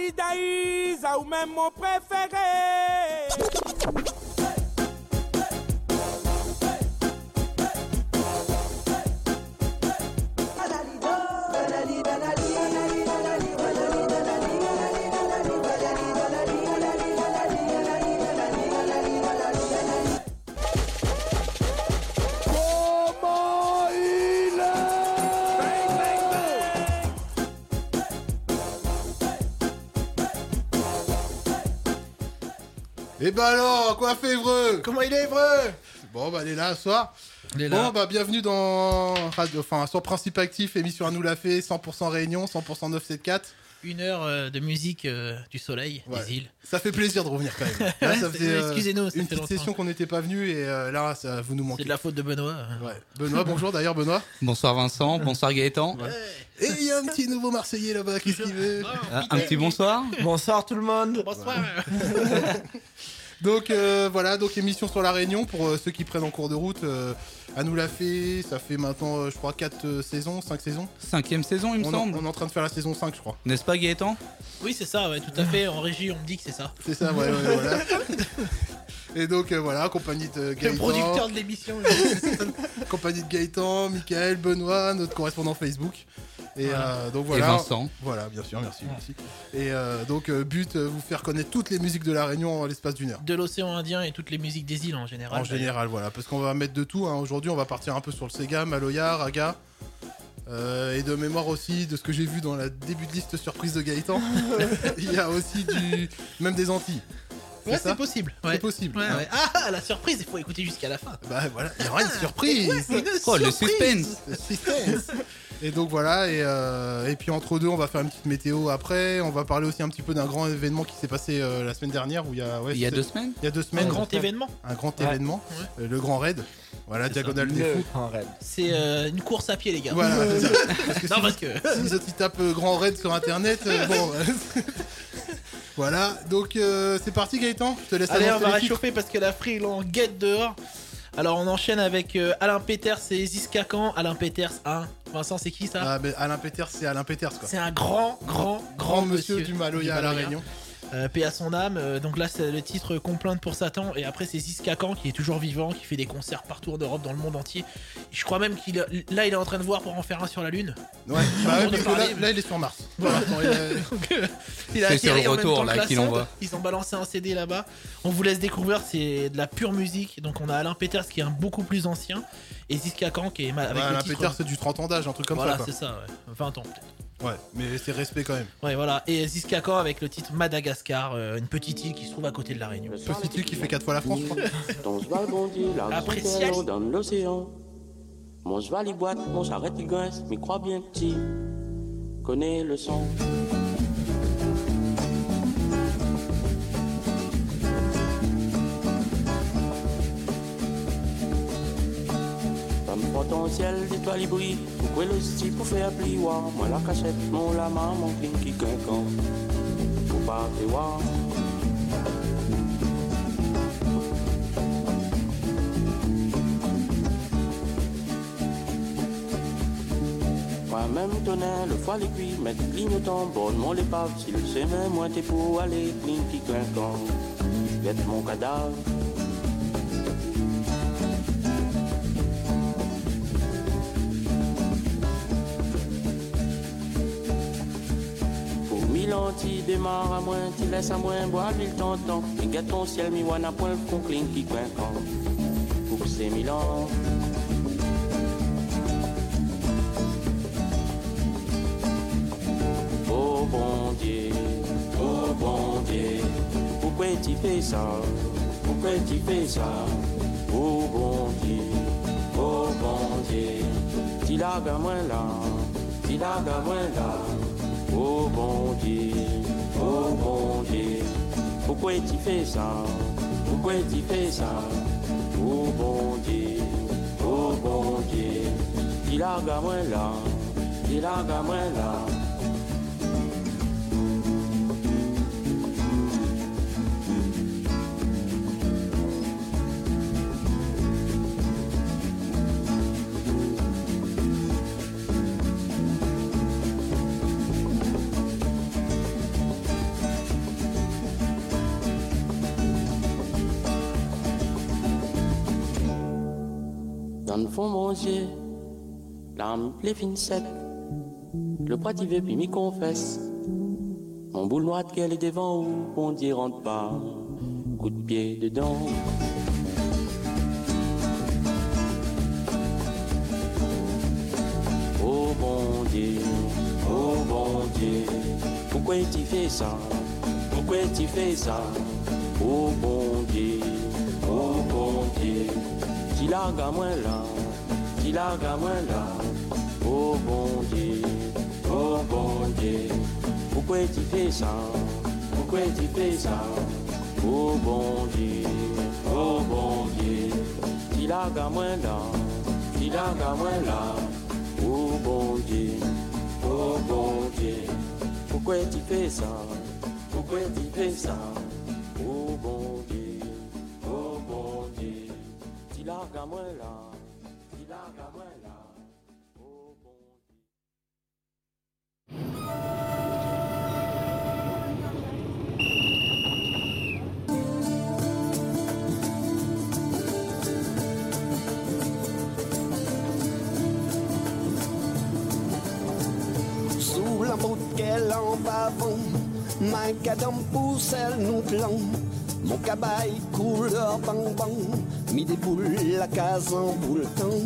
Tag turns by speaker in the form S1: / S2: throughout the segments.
S1: Daïsa ou même mon préféré.
S2: Et bah alors, quoi fait Évreux?
S3: Comment il est, Évreux?
S2: Bon bah elle est là ce soir.
S3: Bon
S2: bah bienvenue dans sur Principe Actif, émission à nous la fait, 100% Réunion, 100% 974.
S3: 1 heure de musique du soleil, des îles.
S2: Ça fait plaisir de revenir quand même. Là, ça faisait
S3: excusez-nous, ça
S2: une
S3: fait
S2: petite
S3: longtemps.
S2: session qu'on n'était pas venu et là ça, vous nous manquez.
S3: C'est de la faute de Benoît.
S2: Ouais. Benoît, bonjour d'ailleurs Benoît.
S4: Bonsoir Vincent, bonsoir Gaëtan.
S2: Ouais. Et il y a un petit nouveau Marseillais là-bas, qu'est-ce qu'il veut?
S4: Un petit bonsoir.
S5: Bonsoir tout le monde.
S3: Bonsoir.
S2: Donc voilà, donc émission sur la Réunion pour ceux qui prennent en cours de route. À nous la fait, ça fait maintenant je crois 4 saisons, 5 saisons.
S4: 5e saison il me semble.
S2: On est en train de faire la saison 5 je crois.
S4: N'est-ce pas Gaëtan?
S3: Oui c'est ça, ouais, tout à fait. En régie on me dit que c'est ça.
S2: C'est ça, ouais, voilà. Et donc voilà, compagnie de Gaëtan.
S3: Le producteur de l'émission.
S2: Compagnie de Gaëtan, Michael, Benoît, notre correspondant Facebook. Et donc voilà.
S4: Et Vincent.
S2: Voilà, bien sûr, merci. Et donc but vous faire connaître toutes les musiques de la Réunion en l'espace d'une heure.
S3: De l'océan Indien et toutes les musiques des îles en général.
S2: En général, voilà, parce qu'on va mettre de tout. Hein. Aujourd'hui, on va partir un peu sur le Sega, Maloya, Raga. Et de mémoire aussi, de ce que j'ai vu dans la début de liste surprise de Gaëtan, il y a aussi même des Antilles.
S3: Ouais, c'est possible. Ouais.
S2: C'est possible.
S3: Ouais,
S2: Hein.
S3: ouais. Ah, la surprise, il faut écouter jusqu'à la fin.
S2: Bah voilà, il y aura une surprise.
S4: Oh, le suspense.
S2: Le suspense. Et donc voilà, et puis entre deux, on va faire une petite météo après. On va parler aussi un petit peu d'un grand événement qui s'est passé la semaine dernière. Où il y a
S4: 2 semaines.
S2: Il y a 2 semaines.
S3: Un grand événement.
S2: Un grand événement. Le Grand Raid. Voilà, diagonale des fous.
S3: C'est une course à pied, les gars.
S2: Voilà, c'est ça. Parce que
S3: Non, parce que.
S2: si les autres ils tapent Grand Raid sur internet, bon. Voilà, donc c'est parti Gaëtan, je te laisse
S3: Allez, on
S2: annoncer
S3: va
S2: les titres.
S3: réchauffer parce que la free, en guette dehors. Alors, on enchaîne avec Alain Peters et Ziskakan. Alain Peters, hein. Vincent, c'est qui ça?
S2: Ah, mais Alain Peters, c'est Alain Peters quoi.
S3: C'est un grand
S2: monsieur du Maloya à la Réunion.
S3: Paix à son âme. Donc là, c'est le titre Complainte pour Satan. Et après, c'est Ziskakan qui est toujours vivant, qui fait des concerts partout en Europe, dans le monde entier. Je crois même qu'il il est en train de voir pour en faire un sur la Lune.
S2: Ouais, bah ouais, parce que là, il est sur Mars.
S3: Voilà. Il a
S4: C'est sur
S3: atterri
S4: le
S3: en même
S4: retour,
S3: temps
S4: là,
S3: que la
S4: qu'il
S3: sonde.
S4: envoie.
S3: Ils ont balancé un CD là-bas. On vous laisse découvrir, c'est de la pure musique. Donc on a Alain Peters qui est un beaucoup plus ancien et Ziskakan qui est avec
S2: Ouais,
S3: le
S2: Alain
S3: titre.
S2: Peters, c'est du 30 ans d'âge, un truc comme
S3: Voilà,
S2: ça quoi.
S3: c'est ça, ouais. 20 ans peut-être.
S2: Ouais, mais c'est respect quand même.
S3: Ouais, voilà. Et Ziskakan avec le titre Madagascar, une petite île qui se trouve à côté de la Réunion.
S2: Petite île qui fait 4 fois la France, je crois.
S6: Ton cheval bondit, la
S3: Appréciable.
S6: dans l'océan. Mon cheval il boite, mon charrette il grince, mais crois bien que tu connais le son. Comme potentiel d'étoiles il brille, pourquoi le style pour faire plier, moi la cachette, mon lama, mon clean qui quinquant. Faut pas te voir. Moi-même tonnerre, le foie les cuits, mettre clignotant, bonne mon l'épave, si le semaine, moi t'es pour aller, clean qui clinquant. Guette mon cadavre. Pour mille ans, tu démarres à moins, tu laisses à moins, boire l'huile t'entends. Et guette ton ciel, mi wana point le con clean qui clinquant. Pour ces 1000 ans. Oh bon Dieu, pourquoi tu fais ça? Pourquoi tu fais ça? Oh bon Dieu, tu la gamin là, tu la gamin là. Oh bon Dieu, pourquoi tu fais ça? Pourquoi tu fais ça? Oh bon Dieu, tu la gamin là, tu la gamin là. San font manger, l'âme les fins sec. Le poids veut puis m'y confesse. Mon boule noir de gueule est devant où on dit rentre pas. Coup de pied dedans. Oh bon Dieu, pourquoi tu fais ça? Pourquoi tu fais ça? Oh bon Dieu, qui largue à moi là, qui largue à moi là. Oh bon Dieu, pourquoi tu fais ça? Pourquoi tu fais ça? Oh bon Dieu, qui largue à moi là, qui largue à moi là. Oh bon Dieu, pourquoi tu fais ça? Pourquoi tu fais ça? Oh bon Dieu, tu largues à moi là, tu largues à moi là. Oh bon
S5: Sous la bouteille en bavon, macadam pousselle nous plan. Mon cabaye couleur bang bang, mis des boules la case en bouleton.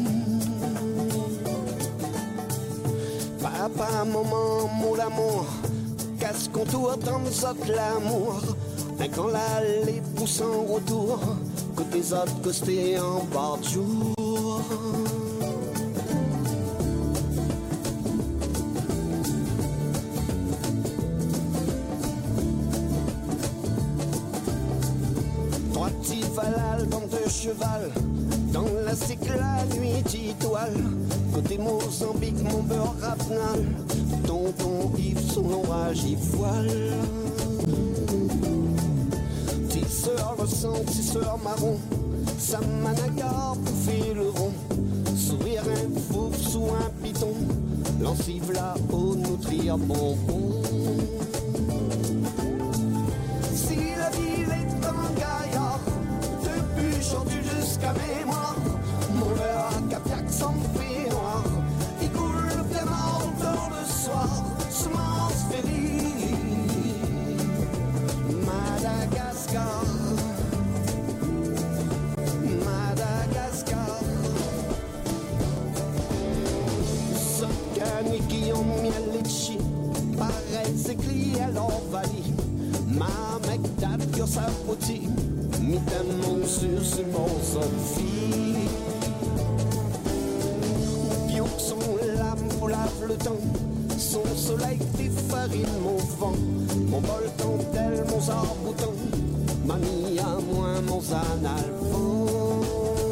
S5: Papa, maman, mon amour, casse contour dans mes autres l'amour. Un quand là les pousse en retour, côté des autres costés en bord de jour. Dans deux cheval, dans la cycle la nuit d'étoile. Côté Mozambique, mon beurre rafnal, tonton Yves, son orage y voile. Tisseur le sang, tisseur marron, sa managar bouffé le rond. Sourire un fou sous un piton, l'encive là-haut nutrir bonbon. Si la ville est un gaillard, aujourd'hui jusqu'à mémoire, mon verre à Capiac s'en fait noir. Il coule bien en fleur le soir, semence félie. Madagascar, Madagascar. Sokani qui ont miel et chi, pareil c'est cli à l'envali. Ma mec date que sa boutique. Mitterrand sur ce morceau de fille. Piouk son lame pour lave le temps. Son soleil défarine mon vent. Mon bol dentelle, mon arbouton. Mamie à moi, mon zanalvon.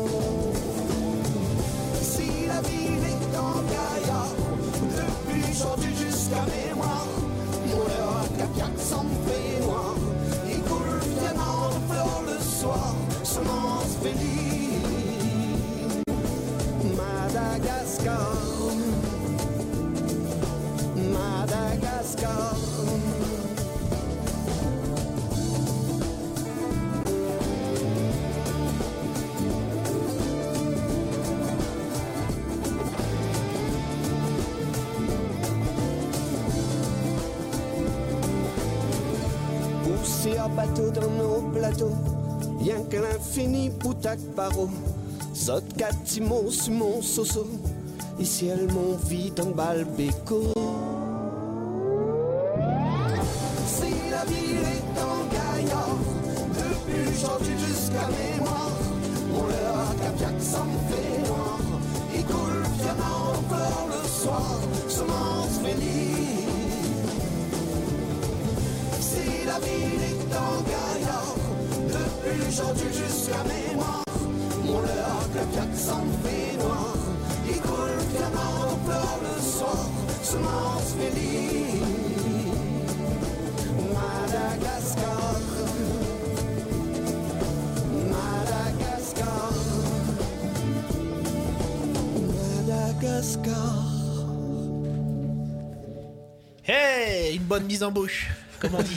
S5: Si la ville est en gaillard, depuis aujourd'hui jusqu'à mémoire, mon heure à Capiac s'en fait noir. Il coule bien en fleur le soir, semence félie. Madagascar, Madagascar. Poussé à bateau dans nos plateaux, rien que l'infini poutac paro. Zot catimo sur mon soso, ici elle m'en vit en balbéco. Si la ville est en gaillard, depuis aujourd'hui jusqu'à mémoire, mon leur à Capiac s'en fait noir. Il coule bien en fleur le soir, semence félie. Si la ville est en gaillard, depuis aujourd'hui jusqu'à mémoire, mon leur à Capiac s'en fait noir. Il coule bien en fleur le soir, semence félie. Madagascar, Madagascar, Madagascar.
S3: Hey, une bonne mise en bouche. comme on dit.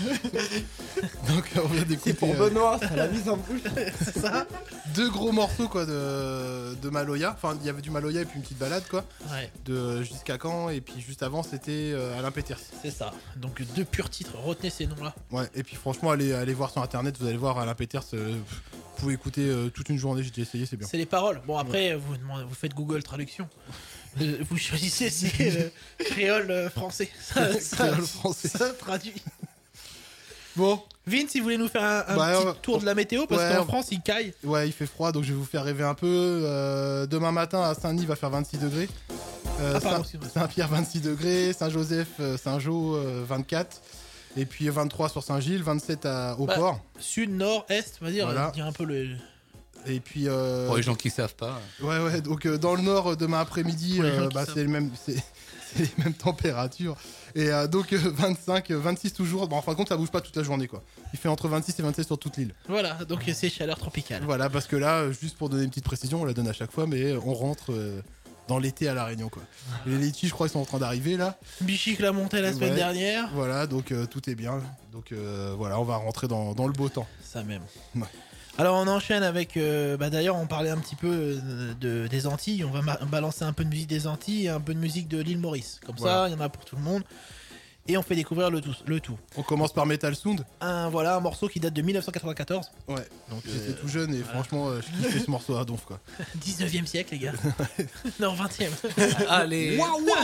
S2: Donc on vient d'écouter
S1: C'est pour Benoît, ça l'a mise en bouche.
S3: C'est ça.
S2: 2 gros morceaux quoi de Maloya. Enfin, il y avait du Maloya et puis une petite balade quoi.
S3: Ouais,
S2: De Jusqu'à quand, et puis juste avant c'était Alain Peters.
S3: c'est ça. Donc 2 purs titres, retenez ces noms-là.
S2: Ouais, et puis franchement, allez voir sur internet, vous allez voir Alain Peters. Vous pouvez écouter toute une journée, j'ai déjà essayé, c'est bien.
S3: C'est les paroles. Bon après, vous faites Google Traduction. Vous choisissez c'est créole français.
S2: Créole français.
S3: Ça traduit.
S2: Bon,
S3: Vince, si vous voulez nous faire un petit tour de la météo, parce
S2: ouais,
S3: qu'en France, il caille.
S2: ouais, il fait froid, donc je vais vous faire rêver un peu. Demain matin à Saint-Denis, il va faire 26 degrés.
S3: Pardon, excuse-moi.
S2: Saint-Pierre, 26 degrés. Saint-Joseph, Saint-Jean, 24. Et puis 23 sur Saint-Gilles, 27 au
S3: Bah,
S2: port.
S3: Sud, nord, est, on va dire,
S2: Voilà.
S3: dire un peu le.
S2: Et puis.
S4: Pour les gens qui savent pas.
S2: Ouais, donc dans le nord, demain après-midi,
S3: Pour les gens qui
S2: bah,
S3: savent.
S2: c'est les mêmes températures. Et donc 25, 26 toujours. Bon, en fin de compte, ça bouge pas toute la journée quoi. Il fait entre 26 et 27 sur toute l'île.
S3: Voilà, donc c'est chaleur tropicale.
S2: Voilà, parce que là, juste pour donner une petite précision, on la donne à chaque fois, mais on rentre dans l'été à La Réunion quoi. Les litchis, je crois, ils sont en train d'arriver là.
S3: Bichic l'a monté la semaine
S2: Ouais.
S3: dernière.
S2: Voilà, donc tout est bien. Donc voilà, on va rentrer dans le beau temps.
S3: Ça même.
S2: Ouais.
S3: Alors on enchaîne avec, d'ailleurs on parlait un petit peu des Antilles, on va balancer un peu de musique des Antilles et un peu de musique de l'île Maurice. Comme
S2: Voilà.
S3: ça, il y en a pour tout le monde. Et on fait découvrir le tout.
S2: On commence par Metal Sound.
S3: Un morceau qui date de 1994,
S2: Ouais,
S3: donc
S2: j'étais tout jeune et franchement, je kiffais ce morceau à donf quoi.
S3: 19e siècle les gars. Non, 20e.
S4: Allez.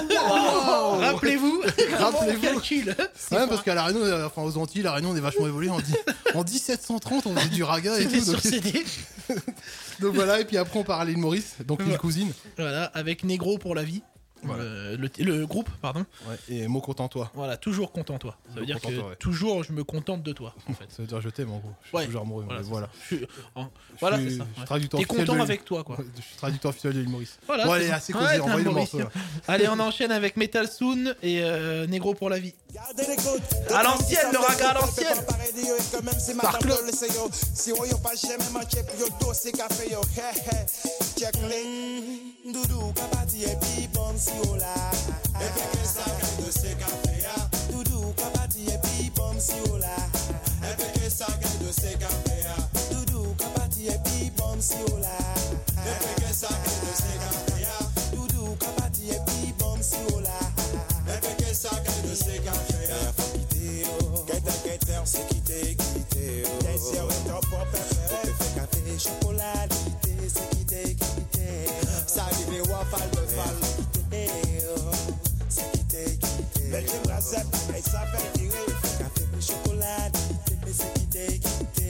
S3: Rappelez-vous,
S2: Rappelez-vous.
S3: calcul.
S2: Ouais, parce qu'à La Réunion, enfin aux Antilles, La Réunion on est vachement évolué. En 1730, on faisait du raga et
S3: C'était
S2: tout.
S3: sur
S2: Donc,
S3: CD.
S2: donc voilà, et puis après on part à l'île Maurice, donc l'île
S3: Ouais.
S2: cousine.
S3: Voilà, avec Négro pour la vie.
S2: Voilà.
S3: Le groupe, pardon.
S2: Ouais, et mot content toi.
S3: Voilà, toujours content toi. Ça veut
S2: Toujours
S3: dire que
S2: content-toi, ouais.
S3: toujours je me contente de toi en fait.
S2: Ça veut dire je t'aime en gros. Je suis
S3: Ouais.
S2: toujours amoureux.
S3: Voilà,
S2: mais
S3: c'est
S2: voilà.
S3: ça. Je suis- Voilà,
S2: Je
S3: c'est
S2: suis-
S3: ça.
S2: je suis
S3: ouais.
S2: traducteur
S3: T'es
S2: officiel
S3: content
S2: de-
S3: avec toi quoi.
S2: Ouais, je suis traducteur officiel de l'île Maurice.
S3: Voilà,
S2: Bon
S3: c'est
S2: allez,
S3: ça.
S2: assez
S3: Ouais,
S2: causé,
S3: t'es un
S2: envoyez le
S3: Mauricien.
S2: morceau. Là.
S3: Allez, on enchaîne avec Metal Soon et Négro pour la vie.
S5: Gardez les côtes.
S3: À l'ancienne, le raga à l'ancienne.
S5: Par club. Si on yon pas jamais manqué pour yon dossier café yo. Check les. Doudou kapati et puis bon si on là. Et puis que ça gagne de ces cafés ya. Doudou kapati et puis bon si on là. Et puis que ça gagne de ces cafés ya. Doudou kapati et puis bon si on là. Et puis que ça gagne de ces cafés ya. Doudou kapati et puis bon si on là. Et puis que ça gagne de ces cafés ya. C'est quitté. Désir est ton pop préféré. Café, chocolatité, c'est quitté. Ça arrive au fall de fall. C'est quitté. Mais tu brasses, et ça fait tirer. Café, chocolatité, c'est quitté.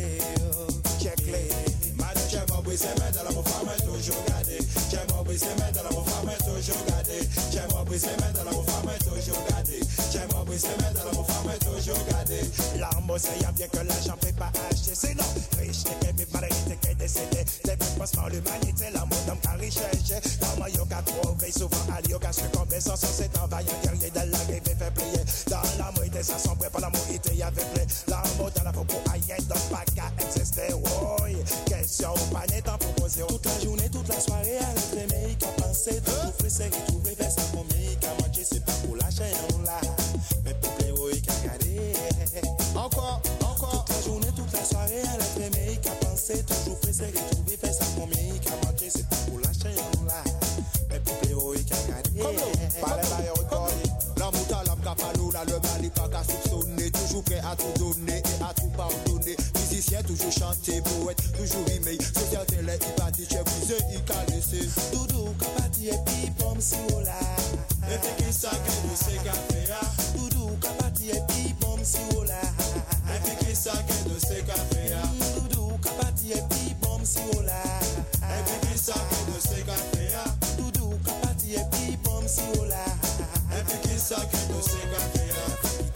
S5: Check les. Madame, j'aime brisé, mais dans la mon femme est toujours gardée. J'aime brisé, mais dans la mon femme est toujours gardée. J'aime brisé, mais dans la mon femme est toujours gardée. J'aime brisé, mais dans la mon femme est toujours gardée. L'arme, c'est bien que l'argent peut pas acheter. Sinon, riche, t'es qu'elle malheureusement t'es décédé. T'es pas l'humanité, l'amour d'homme qu'a richesse. Dans moi, yoga trouvé souvent à yoga, ce qu'on met sans c'est un vaillant guerrier de la rive fait plier. Dans l'amour, il était sans sombre, pas l'amour, il était avec les. L'amour dans la peau pour ailleurs, donc pas qu'à exister. Oui, question, pas n'est en proposition. Toute la journée, toute la soirée, avec les mecs à penser. Toujours pressé, trouver, faire ça pour mecs à manger, c'est pas pour la chaîne là. Mais pour les oui, qu'à garder. Encore. Toute la journée, toute la soirée, avec les mecs à penser. Toujours pressé, trouver, faire ça pour mecs à manger, c'est pas pour la chaîne là. Mais pour les oui, qu'à garder. Parlez là, l'amour t'as l'âme qu'a fallu, là, le mal il pas qu'à soupçonner. Toujours prêt à tout donner et à tout pardonner. Musicien, toujours chanter, poète, toujours rimé. Société, il partit, chef, brisé, il calissé. Doudou, kapati et puis pomme si on là. Et puis qui ça gagne de ces cafés là. Doudou, kapati et puis pomme si on là. Et puis qui ça gagne de ces cafés là. Doudou, kapati et puis pomme si on là. Et puis qui ça gagne de ces cafés là. Doudou, kapati et puis pomme si on là. Et puis qui ça gagne de ces cafés là.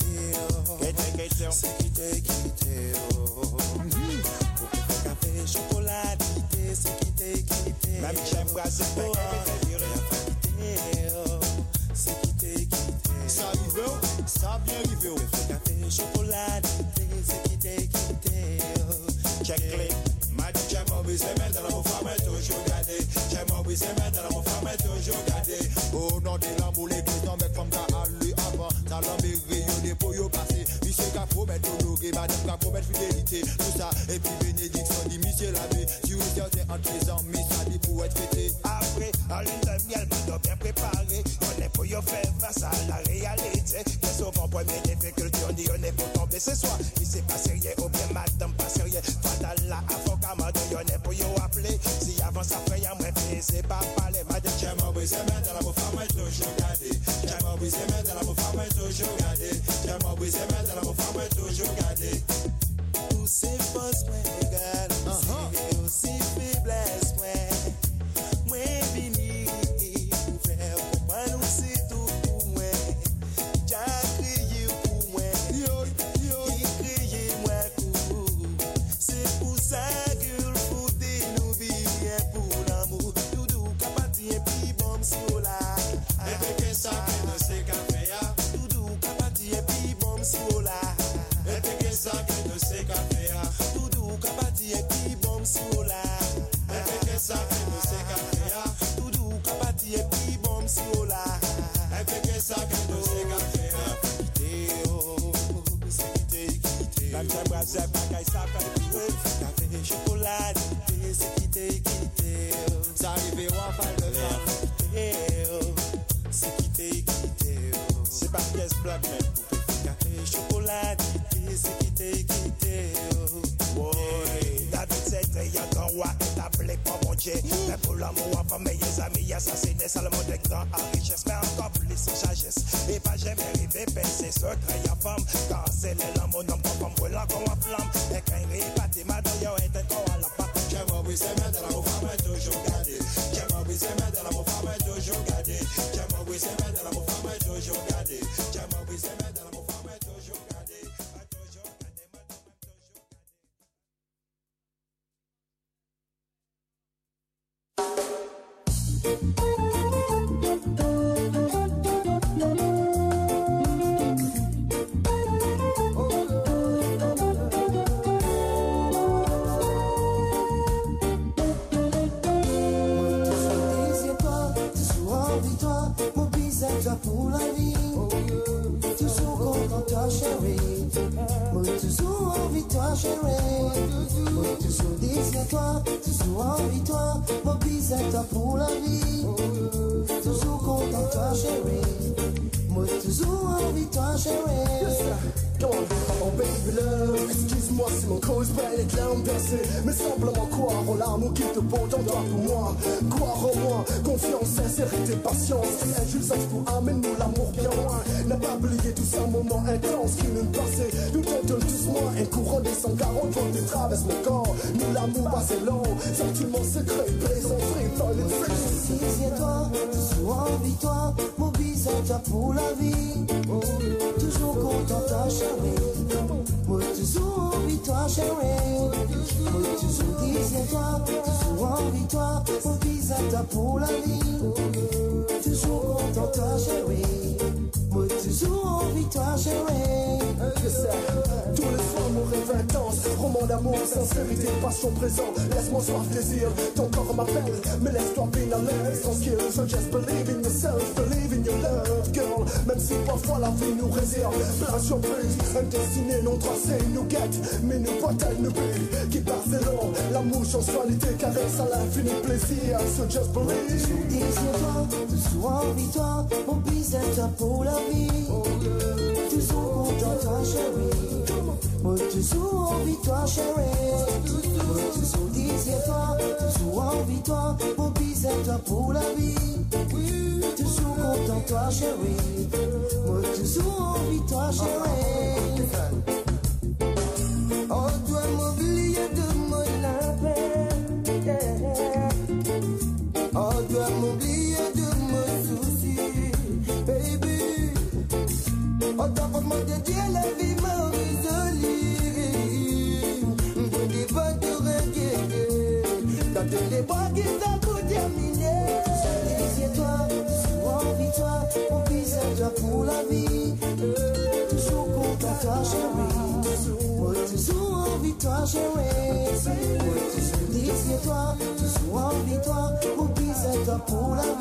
S5: C'est quitté. Pour faire café, chocolatité, c'est quitté. Même j'aime brasser pour c'est quitté. Ça arrive, ça bien arrivé. Faire café, chocolatité, c'est quitté. Check les. Madame, j'aime brisé, mais dans la mon femme est toujours gardée. J'aime brisé, mais dans la mon femme est toujours gardée. Au nom de l'amour, les deux tombent comme t'as allé avant. T'as l'embé rayonné pour y passer. qui c'est qu'à promettre honorer, madame qu'à promettre fidélité, tout ça. Et puis bénédiction dit monsieur l'abbé, tu es certain entre les amis, ça dit pour être fêté. Après, en lune de miel, nous bien préparé, on est pour y faire face à la réalité. Mais souvent, premier difficulté, on dit on est pour tomber ce soir. Il s'est pas sérieux, ou bien madame pas sérieux. Fatal là, avocat, madame, on est pour y appeler. Si avant ça fait, y'a moins fait, c'est pas parler. Madame, j'aime brisé, mais dans la femme, toujours gardé. J'aime brisé, mais dans la femme, toujours gardé. J'aime brisé, mais dans la femme, toujours gardé. Tous ces fausses points légales, c'est aussi faiblesse, moi béni, pour faire comprendre nous c'est tout pour moi. J'ai crié pour moi, il crié moi pour. C'est pour ça que le foot nous vient pour l'amour. Tout doux, capati et puis bon sur là. Et ça que ne sait qu'à faire. Tout doux, capati et puis bon sur là. Et ça que ne sait qu'à faire. Tout doux, capati et puis bon sur là. Et ça que ne sait qu'à faire. Tout doux, capati et puis bon sur là. Et ça que ne sait qu'à faire. La table brasée, bagaille, ça fait café, chocolat, c'est quitté. Ça arrive au fall de faire. C'est quitté. C'est pas pièce bloc, mais pour faire café, chocolat, c'est quitté. David c'était y'a grand roi établi par mon Dieu. Mais pour l'amour, famille, les amis, assassiné, ça le monde est grand en richesse, mais encore plus en sagesse. Et pas jamais arrivé, penser secret, y'a femme. Car c'est l'amour, non, pas comme brûlant comme la flamme. Et quand il répète, madame, y'a un temps à la patte. J'aime briser, mais de l'amour, femme est toujours gardée. J'aime briser, mais de l'amour, femme est toujours gardée. J'aime briser, mais de l'amour, femme est toujours gardée. J'aime briser, mais de l'amour, femme est toujours gardée.
S7: Pour la vie, toujours content toi chérie, moi toujours envie toi chérie, moi toujours désir toi, toujours envie toi, mon bisou toi pour la vie, toujours content toi chérie, moi toujours envie toi chérie.
S8: Oh baby love, excuse-moi si mon cause belle est larmes versées, mais simplement croire en l'amour qui te porte en toi pour moi. Croire en moi, confiance, sincérité, patience, un juste sexe pour amener l'amour bien loin. N'a pas oublié tous ces moments intenses qui nous passaient. Nous tentons tous moins, un courant des 140 volts qui traverse mon corps. Nous l'amour passé long, sentiment secret, présent, free, falling free.
S7: C'est toi, toujours envie toi, mon bisou toi pour la vie, toujours content toi chérie. Moi toujours envie toi chérie, moi toujours désir toi, toujours envie toi, mon bisou toi pour la vie, toujours content toi chérie, moi toujours envie toi chérie.
S8: Tous les soirs mon rêve intense, roman d'amour, sincérité, passion présent, laisse-moi soif désir, ton corps m'appelle, mais laisse-toi bien à l'aise, tranquille, so just believe in yourself, believe in your love, girl, même si parfois la vie nous réserve, plein de surprises, un destiné non tracé nous guette, mais nous pas-elle nous paye, qui passe long, l'amour, sensualité, caresse à l'infini plaisir, so just believe.
S7: Toujours désir toi, toujours envie toi, mon bisou toi pour la vie, toujours content toi chérie, moi toujours envie toi chérie, moi toujours désir toi, toujours envie toi, mon bisou toi pour la vie, toujours content toi chérie, moi toujours envie toi chérie. On doit m'oublier de mon lapin, on doit m'oublier de mon souci, baby. On t'a vraiment dédié la vie m'a résolue. On n'est pas de regret. Quand tu les bras qui t'a pour terminer. C'est toi, toujours envie toi, mon bisou toi pour la vie. Toujours content toi chérie, moi toujours envie toi chérie. Moi toujours désir toi, toujours envie toi, mon bisou toi pour la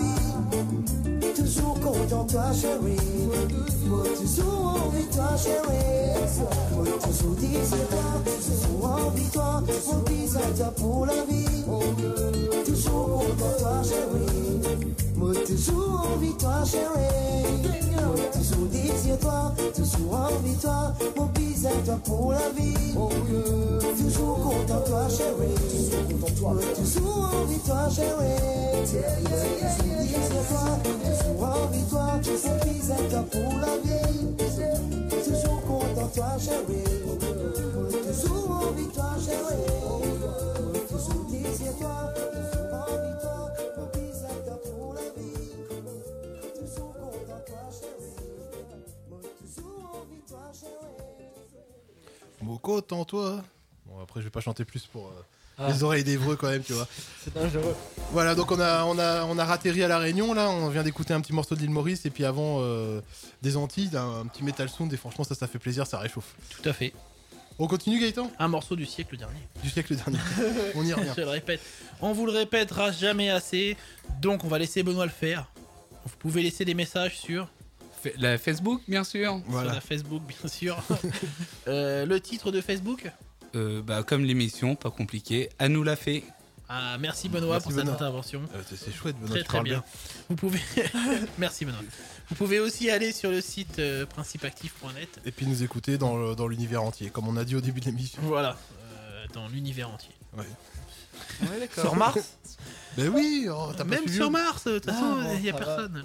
S7: vie. Toujours content toi chérie, moi toujours envie toi chérie. Moi toujours désire toi, toujours envie toi, mon bise à toi pour la vie. Toujours content toi chérie, moi toujours envie toi chérie. Moi toujours désire toi, toujours envie toi, mon bise à toi pour la vie. Toujours content toi chérie, moi toujours envie toi chérie. Toujours désire toi, toujours envie toi, mon bise à toi pour la vie. Toujours content toi chérie, moi toujours envie toi chérie. Toujours désire toi, toujours envie toi, mon bise à toi pour la vie. Toujours content toi chérie, moi toujours envie toi chérie.
S2: Moko, tends-toi. Bon, après, je vais pas chanter plus pour les oreilles d'Evreux quand même, tu vois.
S1: C'est dangereux.
S2: Voilà, donc on a ratterri à La Réunion, là. On vient d'écouter un petit morceau de l'île Maurice et puis avant des Antilles, un petit metal sound. Et franchement, ça fait plaisir, ça réchauffe.
S3: Tout à fait.
S2: On continue, Gaëtan?
S3: Un morceau du siècle dernier.
S2: Du siècle dernier. On y revient.
S3: Je le répète. On vous le répétera jamais assez. Donc on va laisser Benoît le faire. Vous pouvez laisser des messages sur
S4: La Facebook, bien sûr.
S2: Voilà.
S3: la Facebook, bien sûr. Le titre de Facebook.
S4: Comme l'émission, pas compliqué. À nous l'a fait.
S3: Ah, merci Benoît
S2: Merci
S3: pour
S2: Benoît.
S3: cette intervention.
S2: C'est chouette, Benoît.
S3: Très
S2: tu
S3: très
S2: parles
S3: bien. Vous pouvez. Merci Benoît. Vous pouvez aussi aller sur le site principeactif.net.
S2: Et puis nous écouter dans l'univers entier, comme on a dit au début de l'émission.
S3: Voilà. Dans l'univers entier.
S2: Ouais.
S1: Ouais, d'accord.
S3: Sur Mars.
S2: Ben oui, t'as pas
S3: Même
S2: suivi.
S3: sur Mars. De toute façon,
S1: bon,
S3: il n'y a
S1: ça va.
S3: personne.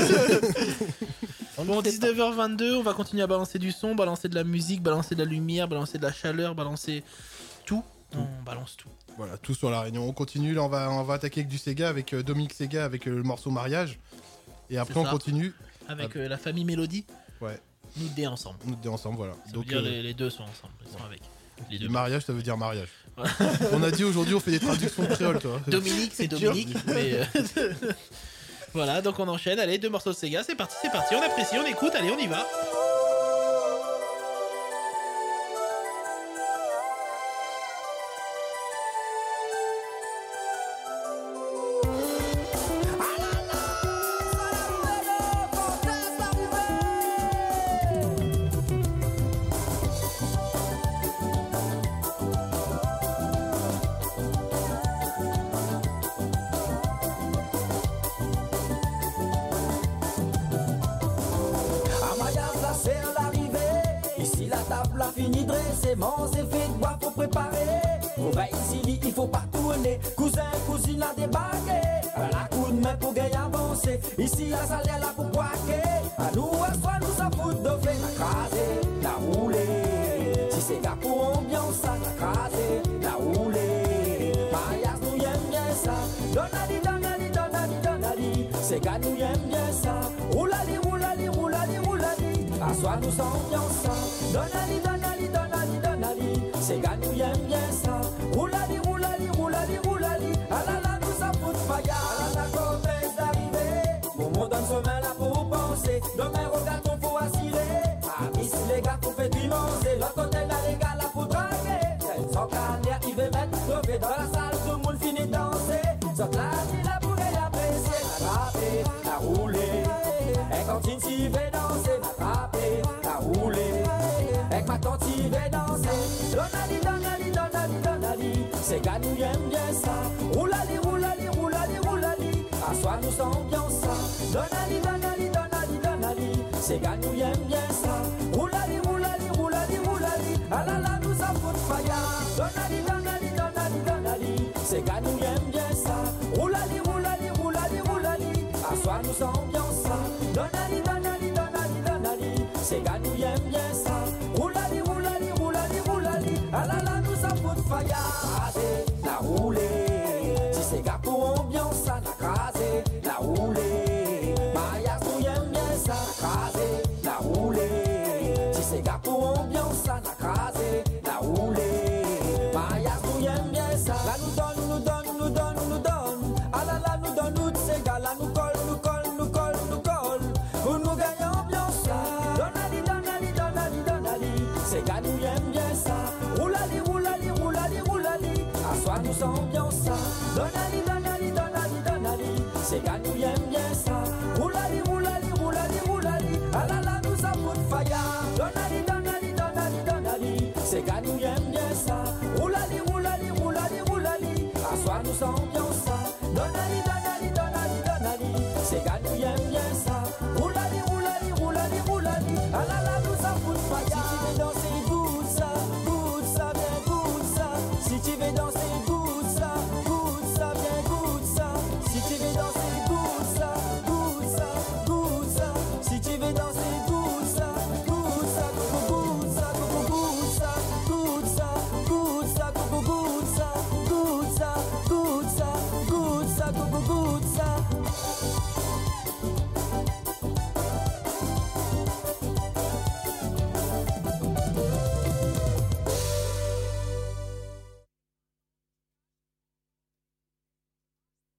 S3: Bon, 19h22, on va continuer à balancer du son, balancer de la musique, balancer de la lumière, balancer de la chaleur, balancer tout. On balance tout.
S2: Voilà, tout sur La Réunion. On continue, là on va attaquer avec du Sega, avec Dominique Sega, avec le morceau Mariage. Et après
S3: C'est
S2: on
S3: ça.
S2: continue,
S3: Avec la famille Mélodie,
S2: ouais,
S3: nous deux ensemble.
S2: nous deux ensemble, voilà.
S3: Ça
S2: Donc
S3: veut dire les deux sont ensemble, ils sont avec. Les deux.
S2: mariage, ça veut dire mariage. On a dit aujourd'hui on fait des traductions créoles, toi.
S3: Dominique, c'est Dominique. Mais voilà, donc on enchaîne. Allez, 2 morceaux de Sega, c'est parti. On apprécie, on écoute, allez, on y va.
S9: Amaya placé à l'arrivée. Ici la table a fini dressée. Manger fait de bois, faut préparer. On va ici, il faut pas tourner. Cousin, cousine a débarqué. À la coup de main pour gagner avancer. Ici la salle est là pour poiquer. À nous, à soi, nous ça fout de fait. La craser, la rouler. Si c'est gars pour ambiance, ça la craser, la rouler. Mariage, nous aime bien ça. Donali, donali, donali, donali. C'est gars, nous aime bien ça. Roulali, roulali, roulali, roulali. À soi, nous ambiance ça. Donali, donali, donali, donali. C'est gars, nous aime bien ça. Roulali, roulali, roulali, roulali. Ah là là, nous ça fout de faillard. Ah là là, commence d'arriver. Mon monde donne semaine là pour penser. Demain, regarde, on faut assurer. Ah, ici, les gars, qu'on fait du manger. L'autre côté, là, les gars, là, pour draguer. Sans carrière, il veut mettre crevé dans la salle, tout le monde finit de danser. Sauf là, il a pour apprécier. Attraper, la rouler. Et quand il s'y fait danser, attraper, la rouler. Et ma tante y va danser. Donali, donali, donali, donali. C'est gars, nous aime bien ça. Roulali, roulali, roulali, roulali. À soi, nous ambiance ça. Donali, donali, donali, donali. C'est gars, nous aime bien ça. Roulali, roulali, roulali, roulali. Ah là là, nous ça fout de faillard. Donali, donali, donali, donali. C'est gars, nous aime bien ça. Roulali, roulali, roulali, roulali. À soi, nous ambiance ça. Donali, donali, donali, donali. C'est gars, nous aime bien ça. Roulali, roulali, roulali, roulali. Ah là là, nous ça fout de faillard. Craser, la rouler. Si c'est gars pour ambiance, ça la craser, la rouler. Mariage, nous aime bien ça. Craser, la rouler. Si c'est gars pour ambiance, ça la craser, la rouler. Mariage, nous aime bien ça. Là, nous donne, nous donne, nous donne, nous donne. Ah là là, nous donne, nous de ces gars. Là, nous colle, nous colle, nous colle, nous colle. Pour nous gagner ambiance ça. Donali, donali, donali, donali. Ces gars, nous aime bien ça. Roulali, roulali, roulali, roulali. À soi, nous ambiance ça. Donali, donali, donali, donali. Ces gars, nous aime bien ça. Roulali, roulali, roulali, roulali. Ah là là, nous ça fout de faillard. Donali, donali, donali,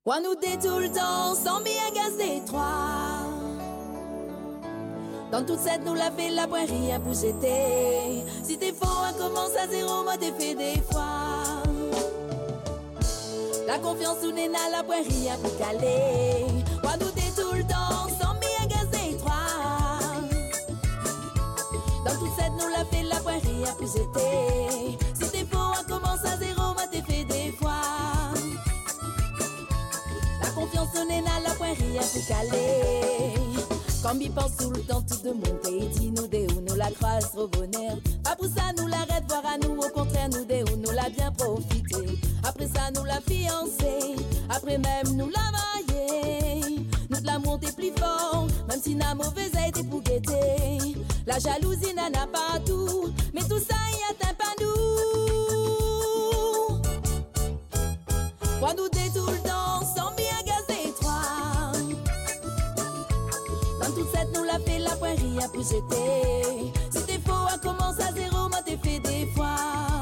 S10: On nous dit tout le temps, sans bien gaz d'étroit. Dans toute cette nous la fait la point rien pour jeter. Si t'es faux, on commence à zéro, moi t'es fait des fois. La confiance ou n'est la point rien pour caler. On nous dit tout le temps, sans bien gaz d'étroit. Dans toute cette nous la fait la point rien pour jeter. Si t'es faux, on commence à zéro, moi t'es fait des fois. La confiance on est là, la point rien pour caler. Comme il pense tout le temps, tout de monter, dit nous des où nous la croise trop bonheur. Pas pour ça nous l'arrête voir à nous, au contraire nous des où nous l'a bien profité. Après ça nous la fiancé, après même nous la marié. Nous de la monter plus fort, même si la mauvaise a été pour guetter. La jalousie n'en a pas tout, mais tout ça y atteint pas nous. Quand nous dé tout le temps, sans bien gazer trois. Dans toute cette nous la fait la point rien pour jeter. Si t'es faux, on commence à zéro, moi t'es fait des fois.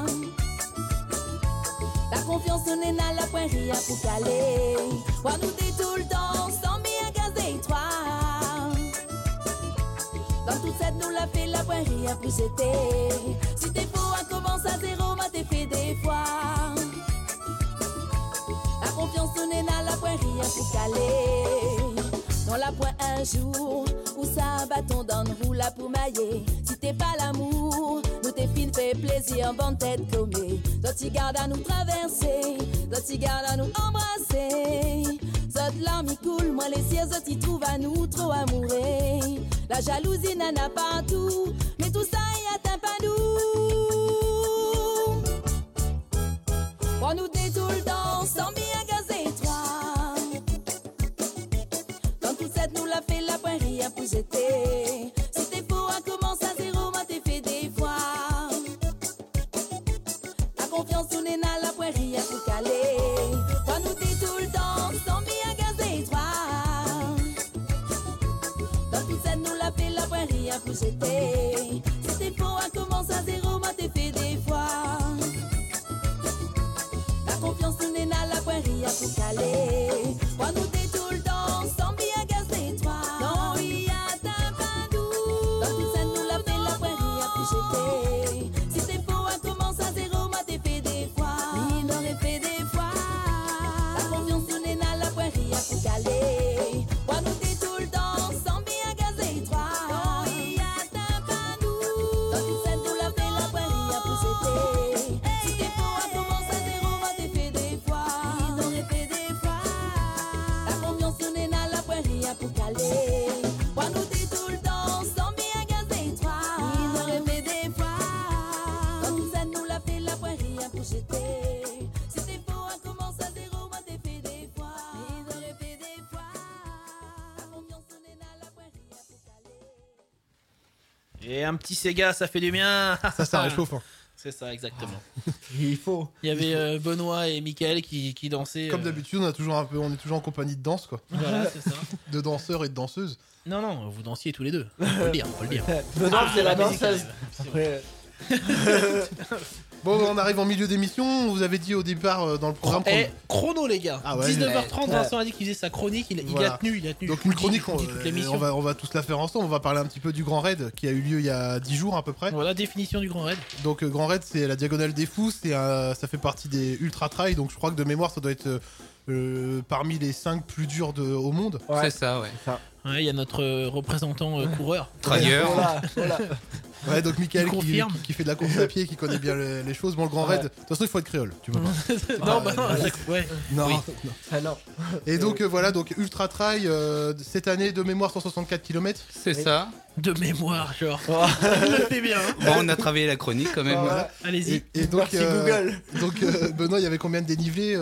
S10: La confiance on est là, la point rien pour caler. Quand nous dé tout le temps, sans bien gazer trois. Dans toute cette nous la fait la point rien pour jeter. Si t'es faux, on commence à zéro, moi t'es fait des fois. La confiance on est là, la point rien pour caler. Dans la point un jour, où ça bâton dans le roue là pour mailler. Si t'es pas l'amour, nous t'es fin fait plaisir, bonne tête commée. Toi t'y gardes à nous traverser, toi t'y gardes à nous embrasser. Zot larmes y coule, moi les siens zot y trouvent à nous trop amoureux. La jalousie n'en a pas tout, mais tout ça y atteint pas nous. Pour nous dé tout le temps, sans bien gazer trois. Dans toute cette nous la fait la point rien pour jeter. Si t'es faux, on commence à zéro, moi t'es fait des fois. La confiance on est là, la point rien pour caler. Pour nous dé tout le temps, sans bien gazer trois. Dans toute cette nous la fait la point rien pour jeter. Si t'es faux, on commence à zéro, moi t'es fait des fois. La confiance on est là, la point rien pour caler. Pour nous dé tout le temps, sans bien gazer trois. Non, il y a d'un padou. Dans toute cette nous la fait la point rien pour jeter. Si t'es faux, on commence à zéro, moi t'es fait des fois. Il aurait fait des fois. La confiance on est là, la point rien pour caler. Pour nous dé tout le temps, sans bien gazer trois. Non, il y a d'un padou. Dans toute cette nous la fait la point rien pour jeter. Si t'es faux, on commence à zéro, moi t'es fait des fois. Il aurait fait des fois. La confiance on est là, la point rien pour caler. Pour nous dé tout le temps, sans bien gazer trois. Il aurait fait des fois. Dans toute cette nous la fait la point rien pour jeter. Si t'es faux, on commence à zéro, moi t'es fait des fois. Il aurait fait des fois. La confiance on est là, la point rien pour caler.
S3: Et un petit Sega, ça fait du bien.
S2: Ça réchauffe. Hein.
S3: C'est ça, exactement.
S1: Il faut.
S3: Il y avait Benoît et Mickaël qui dansaient.
S2: Comme d'habitude, on est toujours en compagnie de danse, quoi.
S3: Voilà, c'est ça.
S2: De danseurs et de danseuses.
S3: Non, vous dansiez tous les deux. On peut le dire, on peut le dire.
S1: Benoît, c'est la
S3: musique
S1: danseuse.
S3: arrive.
S1: Après,
S2: Bon, on arrive en milieu d'émission. On vous avait dit au départ dans le programme.
S3: Et chrono, les gars.
S2: Ah ouais,
S3: 19h30, Vincent a dit qu'il faisait sa chronique. Il
S2: Voilà.
S3: a tenu.
S2: Donc une chronique,
S3: toute l'émission.
S2: on va tous la faire ensemble. On va parler un petit peu du Grand Raid qui a eu lieu il y a 10 jours à peu près.
S3: Voilà, définition du Grand Raid.
S2: Donc Grand Raid, c'est la diagonale des fous. Ça fait partie des ultra trail. Donc je crois que de mémoire, ça doit être parmi les 5 plus durs au monde.
S4: C'est ça, ouais.
S3: Ouais, il y a notre représentant coureur.
S4: Trailleur.
S1: voilà.
S2: Ouais, donc Mickaël
S3: Il confirme.
S2: qui fait de la course à pied, qui connaît bien les choses. Bon, le Grand Raid, de toute façon, il faut être créole. Tu peux pas.
S3: Non, bah non, ouais.
S2: Non.
S3: Oui.
S2: non.
S1: Ah non.
S2: Et donc voilà, donc ultra trail cette année de mémoire 164 km.
S4: C'est ça.
S3: De mémoire, genre. Il le fait bien. Hein.
S4: Bon, on a travaillé la chronique quand même.
S1: Voilà.
S3: Allez-y.
S2: Et donc
S1: Merci Google.
S2: Donc Benoît, il y avait combien de dénivelés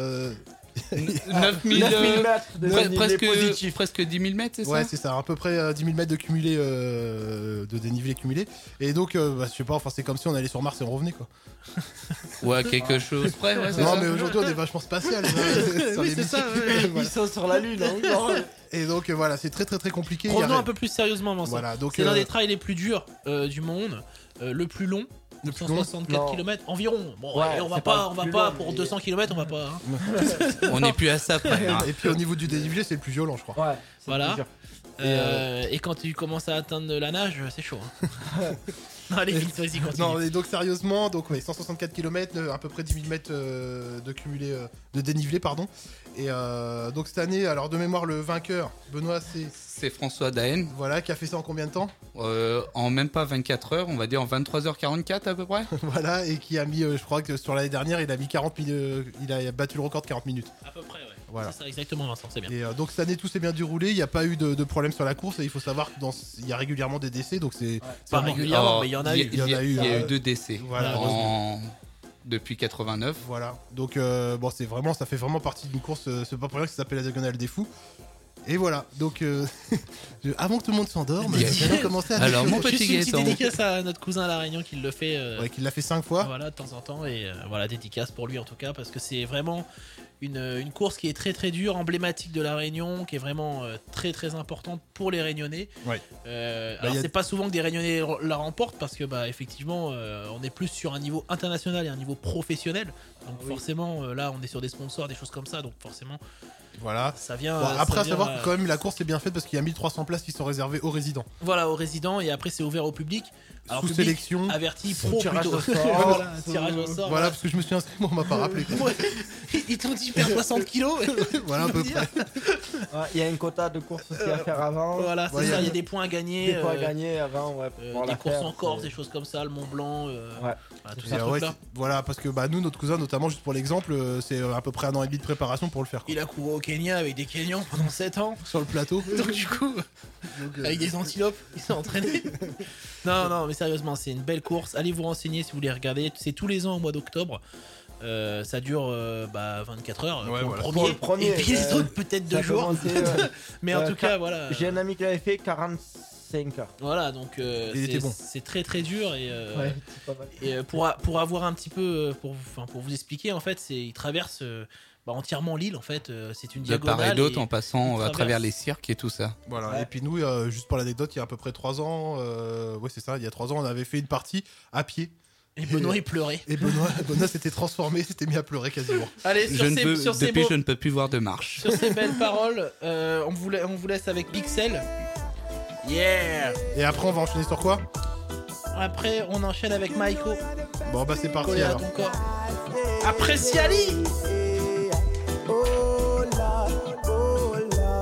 S4: 9000
S1: mètres de dénivelé positif.
S4: presque 10 000 mètres, c'est
S2: Ouais,
S4: ça?
S2: c'est ça, à peu près 10 000 mètres de cumulé, de dénivelé cumulé. Et donc, je sais pas, enfin, c'est comme si on allait sur Mars et on revenait, quoi.
S4: Ouais, quelque chose près, ouais, c'est
S2: Non,
S4: ça.
S2: mais aujourd'hui, on est vachement spatial. sur
S3: Oui,
S2: les
S3: c'est ça.
S2: missions.
S3: Ouais.
S2: Voilà.
S1: Ils sont sur la lune. Hein, non.
S2: Et donc, voilà, c'est très compliqué. Il y a
S3: Revenons
S2: rien.
S3: un peu plus sérieusement, Vincent.
S2: Voilà, donc,
S3: c'est l'un des trails les plus durs du monde, le plus long.
S2: Le plus long.
S3: 164 km environ. Bon,
S11: Ouais,
S3: et on va
S11: c'est
S3: pas,
S11: pas le plus
S3: pas
S11: long,
S3: pour
S11: mais-
S3: 200 km, on va pas. Hein.
S4: On n'est plus à ça près. Hein.
S2: Et puis au niveau du dénivelé, c'est le plus violent, je crois.
S11: Ouais, c'est
S3: Voilà.
S11: dur.
S3: Et quand tu commences à atteindre la nage, c'est chaud. Hein. Non, allez, vite, vas-y, continue.
S2: Non, et donc sérieusement, donc ouais, 164 km, à peu près 10 000 mètres de cumulé, de dénivelé, pardon. Et donc cette année, alors de mémoire, le vainqueur, Benoît,
S4: c'est François Daen.
S2: Voilà, qui a fait ça en combien de temps?
S4: En même pas 24 heures, on va dire en 23h44 à peu près.
S2: Voilà, et qui a mis, je crois que sur l'année dernière, il a mis 40 minutes, il a battu le record de 40 minutes.
S3: À peu près, ouais.
S2: Voilà.
S3: C'est ça, exactement, Vincent, c'est bien.
S2: Et donc cette année, tout s'est bien déroulé, il n'y a pas eu de problème sur la course, et il faut savoir qu'il y a régulièrement des décès, donc c'est
S3: Pas
S2: vraiment-
S3: régulièrement, mais il y en a eu.
S2: Il y en a eu,
S4: Il y a eu 2 décès
S2: Voilà.
S4: depuis 89.
S2: Voilà, donc bon, c'est vraiment, ça fait vraiment partie d'une course, c'est pas pour rien que ça s'appelle la Diagonale des Fous. Et voilà, donc avant que tout le monde s'endorme, on va commencer à
S4: Alors, mon petit
S3: Juste une petite
S4: Gaëtan.
S3: dédicace à notre cousin à La Réunion qui le fait.
S2: Ouais, qu'il l'a fait 5 fois.
S3: Voilà, de temps en temps. Et voilà, dédicace pour lui en tout cas, parce que c'est vraiment une course qui est très très dure, emblématique de La Réunion, qui est vraiment très très importante pour les Réunionnais.
S2: Ouais.
S3: Alors,
S2: y a-
S3: c'est pas souvent que des Réunionnais la remportent, parce que bah, effectivement, on est plus sur un niveau international et un niveau professionnel. Donc, forcément, là, on est sur des sponsors, des choses comme ça. Donc, forcément,
S2: Voilà.
S3: ça vient.
S2: Bon, après,
S3: ça
S2: à
S3: vient,
S2: savoir que quand même la course est bien faite parce qu'il y a 1300 places qui sont réservées aux résidents.
S3: Voilà, aux résidents, et après, c'est ouvert au public. Alors,
S2: Sous
S3: public
S2: sélection.
S3: averti
S11: Sous
S3: pro
S11: tirage
S3: plutôt.
S11: au sort.
S3: Voilà, tirage au sort.
S2: Voilà, parce que je me suis inscrit, moi on m'a pas rappelé. quoi.
S3: Ouais. Ils t'ont dit perdre 60 kilos.
S2: Voilà, à peu près.
S11: Ouais, il y a un quota de courses aussi à faire avant.
S3: Voilà, c'est
S2: Ouais,
S3: ça, il y a des points à gagner.
S11: Des points à gagner avant, ouais. pour pouvoir
S3: Des
S11: la
S3: courses
S11: faire,
S3: en Corse,
S11: c'est-
S3: des choses comme ça, le Mont Blanc.
S11: Ouais.
S3: Voilà, tout
S2: Et,
S3: ça,
S2: ouais,
S3: truc-là.
S2: voilà, parce que bah, nous, notre cousin, notamment, juste pour l'exemple, c'est à peu près 1 an et demi de préparation pour le faire. quoi.
S3: Il a couru au Kenya avec des Kenyans pendant 7 ans.
S2: Sur le plateau.
S3: Donc du coup, avec des antilopes, il s'est entraîné. Non, mais sérieusement, c'est une belle course. Allez vous renseigner si vous voulez regarder. C'est tous les ans au mois d'octobre. Ça dure 24 heures
S2: Ouais,
S3: pour,
S2: voilà.
S3: le
S11: Pour le
S3: premier.
S11: premier,
S3: Et puis les
S11: ouais.
S3: autres peut-être 2
S11: Ça peut
S3: jours.
S11: monter,
S3: Mais en
S11: Ouais,
S3: tout cas, voilà.
S11: J'ai un ami qui l'avait fait 45 heures.
S3: Voilà, donc
S2: Il était bon.
S3: c'est très très dur et,
S11: Ouais, c'est pas mal.
S3: et pour avoir un petit peu pour vous expliquer, en fait, il traverse entièrement l'île, en fait. C'est une
S4: De
S3: diagonale.
S4: part et d'autre,
S3: et
S4: en passant
S3: il
S4: à
S3: traverse.
S4: travers les cirques et tout ça.
S2: Voilà,
S11: Ouais.
S2: et puis nous, juste pour l'anecdote, il y a à peu près 3 ans, ouais, c'est ça, il y a 3 ans, on avait fait une partie à pied.
S3: Et Benoît, il pleurait.
S2: Et Benoît s'était transformé, s'était mis à pleurer quasiment.
S3: Allez, sur ces
S4: Depuis,
S3: beaux-
S4: je ne peux plus voir de marche.
S3: Sur ces belles paroles, on vous laisse avec Pixel. Yeah.
S2: Et après, on va enchaîner sur quoi?
S3: Après, on enchaîne avec Maiko.
S2: Bon, bah, c'est parti
S3: Collé à
S2: alors.
S3: ton corps. Après Siali.
S5: Oh là, oh là.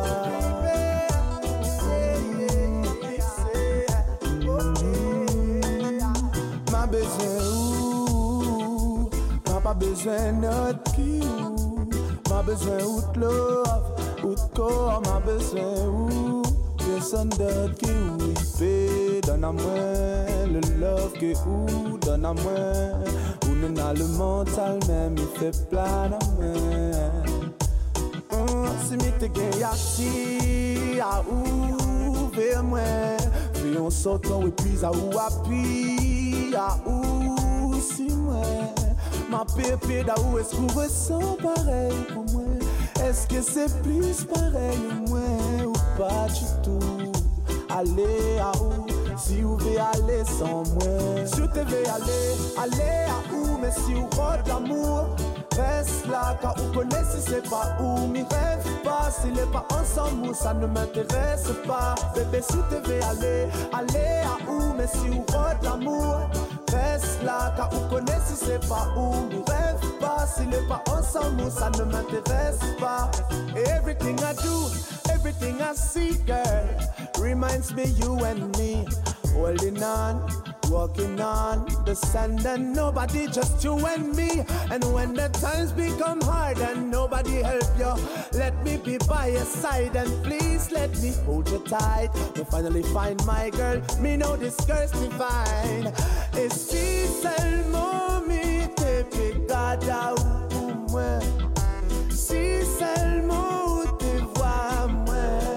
S5: M'a besoin ou, m'a pas besoin notre qui ou, m'a besoin ou de love, ou de corps, m'a besoin ou, personne d'autre qui ou, il fait, donne à moi, le love que ou, donne à moi, ou non a le mental même, il fait plein à moi. Si mi te gen yati a ou vers moi, puis on saute et puis à ou appui à ou si moi, ma pépé da ou est-ce qu'on ressent pareil pour moi, est-ce que c'est plus pareil moi ou pas du tout, allez à où, si vous voulez aller sans moi, si vous devez aller à où, mais si vous rôde l'amour, reste là car vous connaissez si c'est pas où, m'y rêve pas, s'il est pas ensemble, ça ne m'intéresse pas, bébé si vous devez aller à où, mais si vous rôde l'amour, reste là car vous connaissez si c'est pas où, m'y rêve pas, s'il est pas ensemble, ça ne m'intéresse pas, everything I do, everything I see, girl, reminds me you and me, holding on, walking on the sand and nobody, just you and me. And when the times become hard and nobody help you, let me be by your side and please let me hold you tight. We finally find my girl, me know this girl's divine. Et si seulement mi te pegada ou moi, si seulement te vois moi.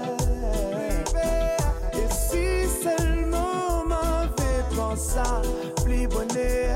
S5: Et si seulement m'avait pensé plus bonheur,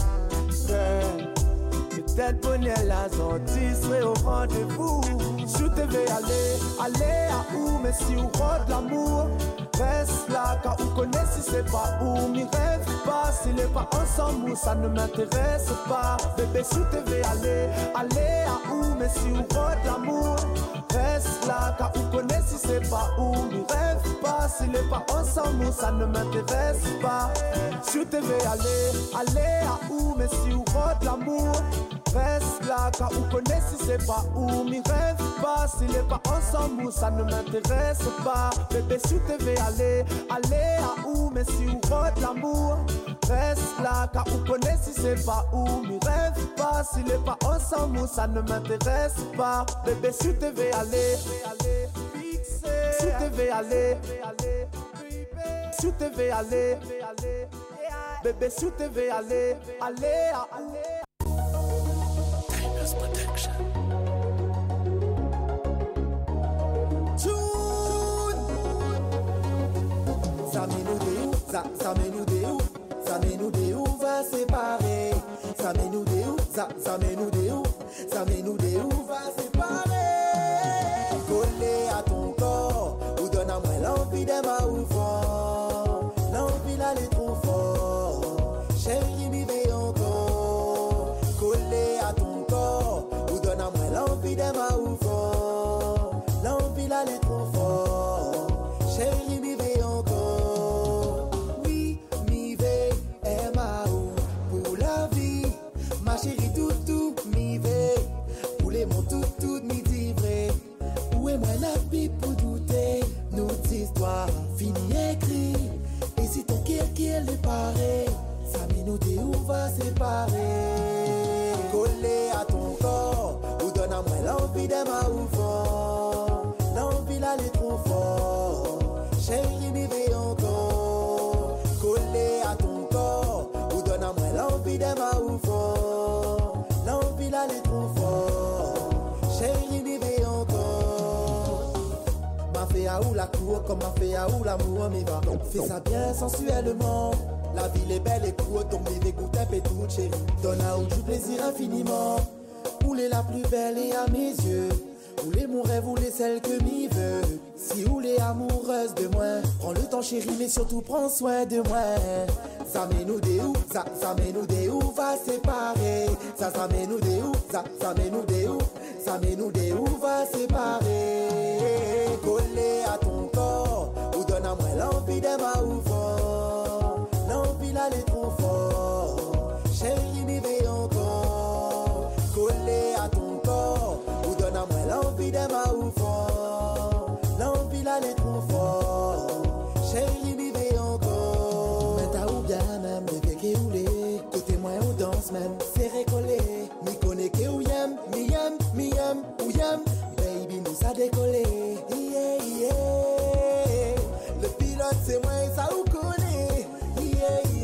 S5: peut-être bonheur la sortie serait au rendez-vous. Si tu devais aller à où, mais si vous rôde l'amour, reste là car vous connaissez si c'est pas où, m'y rêve pas, s'il est
S8: n'est pas ensemble, ça ne m'intéresse pas. Bébé, sous TV, allez à où, mais si on vote l'amour, reste là, car on connaît si c'est pas où. Nous rêve pas, s'il n'est pas ensemble, ça ne m'intéresse pas. Sur TV, allez à où, mais si on vote l'amour, reste là, car on connaît si c'est pas où. M'y rêve pas, s'il n'est pas ensemble, ça ne m'intéresse pas. Bébé, sur TV, allez à où, mais si on vote l'amour, reste là, car on connaît si c'est pas où. M'y rêve pas, s'il n'est pas ensemble, ça ne m'intéresse pas. Bébé, sur TV, allez, sur TV, allez, sur TV, allez, bébé, sur TV, allez à où. Ça met nous des où, ça met nous des où, va séparer. Ça met nous des où, ça met nous des où, ça met nous des où, va séparer. Collé à ton corps, ou donne à moi l'envie de ma ouvre. L'envie d'aller trop fort, chérie, m'y vais encore. Collé à ton corps, ou donne à moi l'envie de ma ouvre. L'envie d'aller trop fort, chérie, m'y vais encore. Oui, m'y vais, pour la vie. Ma chérie, tout, m'y vais. Pour les mon tout, m'y dit vrai. Où est moi la pipe pour douter? Notre histoire finie écrit. Et si ton cœur qui est pareil, ça met nous des où va séparer. Collé à ton corps, ou donne à moi l'envie de ma ouvre. L'envie d'aller trop fort, chérie, m'y vais encore. Collé à ton corps, ou donne à moi l'envie de ma ouvre. L'envie d'aller trop fort, chérie, m'y vais encore. M'a fait à où la cour, comme m'a fait à où l'amour, m'y va. Fais ça bien sensuellement. La ville est belle et courte, donc m'y vais goûter un peu tout, chérie. Donne à où du plaisir infiniment. Où est la plus belle et à mes yeux. Où est mon rêve, où est celle que m'y veut. Si où est amoureuse de moi, prends le temps chérie, mais surtout prends soin de moi. Ça met nous des où, ça met nous des où, va séparer. Ça met nous des où, ça met nous des où, ça met nous des où, va séparer. Collé à ton corps, ou donne à moi l'envie de ma ouvre. L'envie d'aller trop fort, chérie, m'y vais encore. Collé à ton corps, ou donne à moi l'envie de ma ouvre. L'envie d'aller trop fort, chérie, m'y vais encore. Mais t'as ou bien même le bec et oulé. Côté moi on danse même, serré collé. Mi connaît que ou yam, mi yam, ou yam. Baby nous a décollé. Yeah, yeah. Le pilote c'est moi et ça ou connaît. Yeah,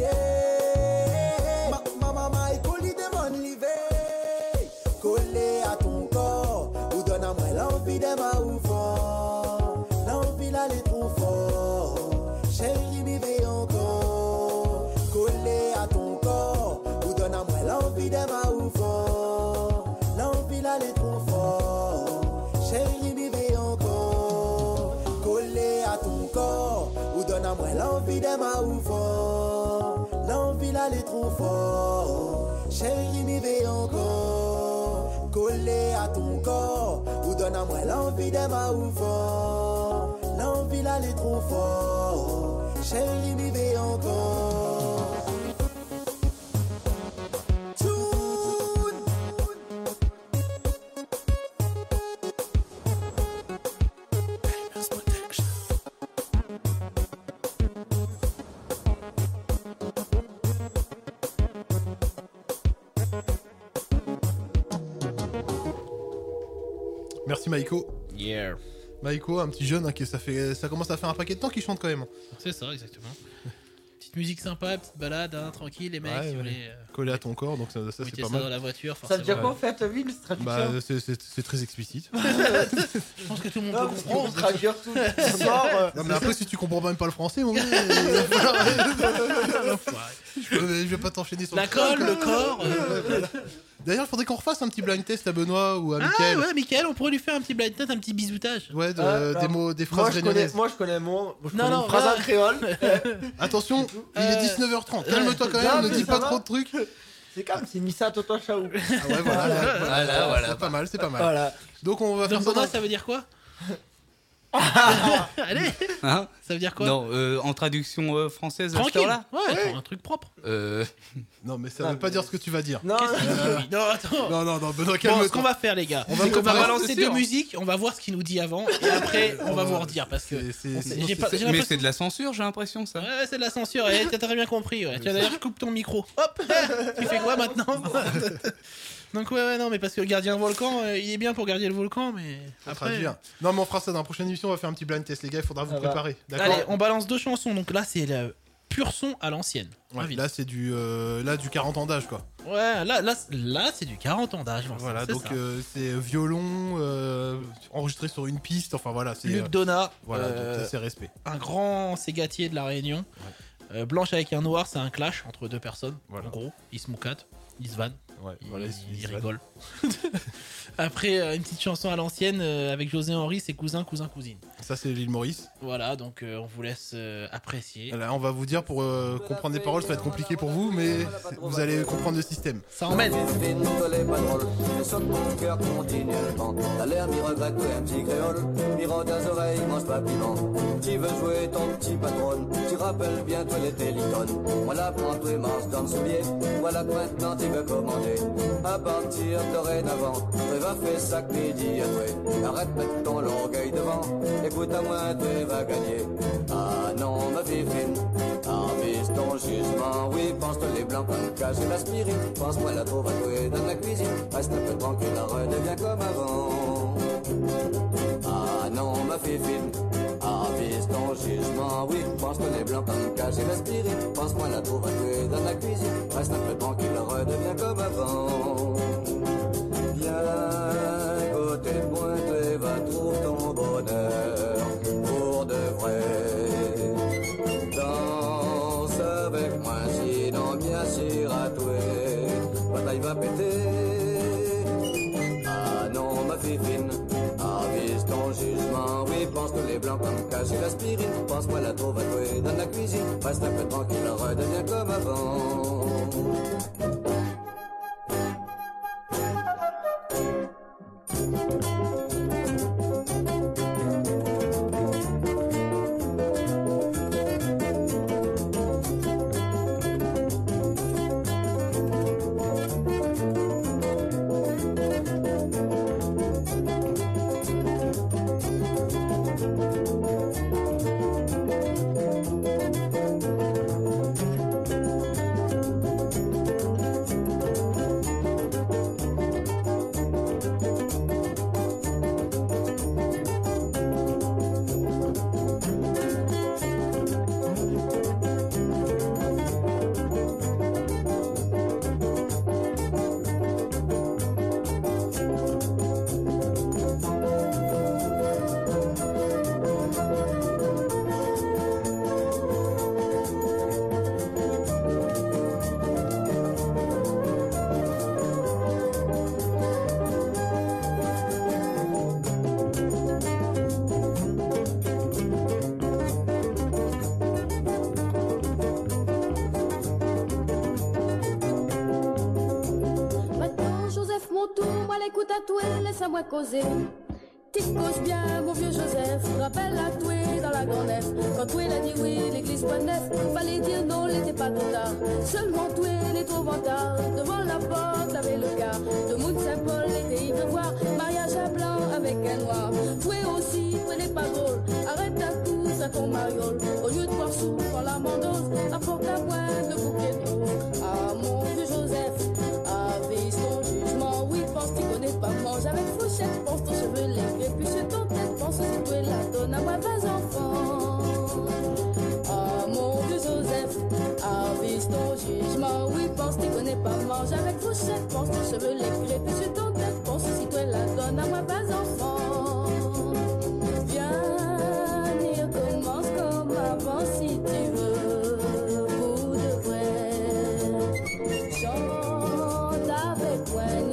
S8: yeah. Ma maman est collée de mon livet. Collé à ton corps, ou donne à moi l'envie de ma ouvre. L'envie d'aller trop fort, chérie, m'y vais encore. Collé à ton corps, ou donne à moi l'envie de ma ouvre. L'envie d'aller trop fort, chérie, m'y vais encore. Collé à ton corps, ou donne à moi l'envie de ma ouvre. L'envie d'aller trop fort, chérie, m'y vais encore. Collé à ton corps, ou donne à moi l'envie de ma ouvre. L'envie d'aller trop fort, chérie, m'y vais encore.
S2: Merci Maïko.
S3: Yeah.
S2: Maïko, un petit jeune hein, ça commence à faire un paquet de temps qu'il chante quand même.
S3: C'est ça, exactement. Petite musique sympa, petite balade, hein, tranquille, les mecs.
S2: Ouais,
S3: si vous
S2: ouais.
S3: voulez,
S2: Collé à ton corps, donc ça c'est pas
S3: ça
S2: mal.
S3: dans la voiture,
S11: Ça veut dire
S3: forcément.
S11: quoi en fait, oui, cette traduction?
S2: Bah, c'est très explicite.
S3: Je pense que tout le monde
S11: Non,
S3: peut
S11: parce
S3: comprendre.
S11: qu'on traduire tout ce soir.
S2: Non mais après si tu comprends même pas le français, mon gars, je vais pas t'enchaîner sur
S3: La
S2: le truc,
S3: colle,
S2: hein.
S3: le corps.
S2: D'ailleurs, il faudrait qu'on refasse un petit blind test à Benoît ou à
S3: Ah
S2: Mickaël.
S3: ouais, Mickaël, on pourrait lui faire un petit blind test, un petit bisoutage.
S2: Ouais, des mots, des
S1: Moi
S2: phrases réunionnaises.
S1: je connais mon. Je
S3: Non,
S1: connais
S3: non,
S1: une phrase
S3: voilà.
S1: en créole.
S2: Attention, il est 19h30. Calme-toi quand
S1: Non,
S2: même, ne
S1: mais
S2: dis
S1: ça
S2: pas
S1: va.
S2: trop de trucs.
S1: C'est comme c'est Missa Toto Chaou.
S2: Ah ouais, voilà. C'est pas mal, c'est pas mal.
S1: Voilà.
S2: Donc on va faire
S3: Donc
S2: ça
S3: Benoît,
S2: dans...
S3: ça veut dire quoi Allez,
S4: Hein
S3: ça veut dire quoi
S4: Non, en traduction française, à cette
S3: Tranquille.
S4: heure-là
S3: Ouais, un truc propre.
S2: Non, mais ça veut pas dire ce que tu vas dire.
S1: Non,
S3: Non, attends.
S2: Non, Benoît,
S3: Bon,
S2: calme-toi.
S3: ce qu'on va faire, les gars,
S2: On va
S3: c'est qu'on va
S2: préparer,
S3: balancer
S4: c'est
S3: deux
S4: sûr.
S3: musiques, on va voir ce qu'il nous dit avant, et après, on va vous redire, parce que j'ai pas- j'ai
S4: Mais
S3: l'impression-
S4: c'est de la censure, j'ai l'impression, ça.
S3: Ouais, c'est de la censure, et t'as très bien compris. Ouais. Tiens, d'ailleurs, je coupe ton micro. Hop Tu fais quoi maintenant Donc, ouais, non, mais parce que le gardien volcan, il est bien pour garder le volcan, mais
S2: Faut
S3: après.
S2: traduire. Non, mais on fera ça dans la prochaine émission, on va faire un petit blind test, les gars, il faudra vous
S1: Ça va.
S2: préparer. D'accord.
S3: Allez, on balance deux chansons, donc là, c'est le pur son à l'ancienne.
S2: Ouais,
S3: Vite.
S2: là, c'est du 40 ans d'âge, quoi.
S3: Ouais, là c'est du 40 ans d'âge. Vincent,
S2: Voilà,
S3: c'est
S2: donc
S3: ça.
S2: c'est violon, enregistré sur une piste, enfin voilà, c'est...
S3: Luc Donat,
S2: Voilà, donc c'est respect.
S3: un grand ségatier de la Réunion. Blanche avec un noir, c'est un clash entre deux personnes.
S2: Voilà.
S3: En gros, ils se moucatent, ils se vannent,
S2: Ouais,
S3: ils,
S2: voilà,
S3: ils
S2: se
S3: rigolent. Après, une petite chanson à l'ancienne avec José Henry, c'est cousin, cousin, cousine.
S2: Ça, c'est l'île Maurice.
S3: Voilà, donc on vous laisse apprécier.
S2: Là, on va vous dire, pour comprendre les paroles, ça va être compliqué pour vous, mais vous allez comprendre le système.
S3: Ça emmène.
S9: Fine, collez pas drôle, mais saute mon cœur continuellement. T'as l'air mi-regret, un petit créole, mi-rend tes oreilles, mange pas piment. Tu veux jouer ton petit patron, tu rappelles bien toi les télécones. Voilà, prends-toi et marche dans le soulier, voilà que maintenant tu veux commander. À partir dorénavant, tu vas faire sac midi à toi. Arrête mettre ton l'orgueil devant, écoute à moi, tu vas gagner. Ah non, ma fille fine, avise ton jugement, oui, pense-toi les blancs comme cache et l'aspirine. Pense-moi la trouve à jouer dans la cuisine, reste un peu tranquille, redeviens comme avant. Ah non, ma fille fine, avise ton jugement, oui, pense-toi les blancs comme cache et l'aspirine. Pense-moi la trouve à jouer dans la cuisine, reste un peu tranquille, redeviens comme avant. Viens, côté de moi, tu vas trouver ton bonheur pour de vrai. Danse avec moi, sinon bien sûr à toi, bataille va péter. Ah non, ma fille fine, avise ton jugement, oui, pense que les blancs comme cache et l'aspirine. Pense-moi la trouve à toi dans la cuisine, reste un peu tranquille, redeviens comme avant.
S12: Maintenant, Joseph, mon tour, moi l'écoute à toi, laisse-moi causer. T'y causes bien, mon vieux Joseph, rappelle à toi dans la grande nef. Quand toi il a dit oui, l'église pas neuf, fallait dire non, l'était pas trop tard. Seulement toi, il est trop vantard, devant la porte, avait le gars. De Moon Saint-Paul, était ivre voir, mariage à blanc avec un noir. Toi aussi, toi n'est pas drôle, arrête à tous à ton mariole. Au lieu de boire sous, prends la mandose, apporte la boîte de bouquet de roses. Ah mon vieux Joseph, avise ton jugement, oui, pense t'y connais pas, mange avec fourchette, pense ton cheveu les puis sur ton tête, pense si tu es la donne à moi pas enfant. Ah mon vieux Joseph, avise ton jugement, oui, pense t'y connais pas, mange avec fourchette, pense ton cheveu les puis sur ton tête, pense si tu es la donne à moi pas enfant. Viens, et recommence comme avant si tu veux, pour de vrai. Chante avec moi.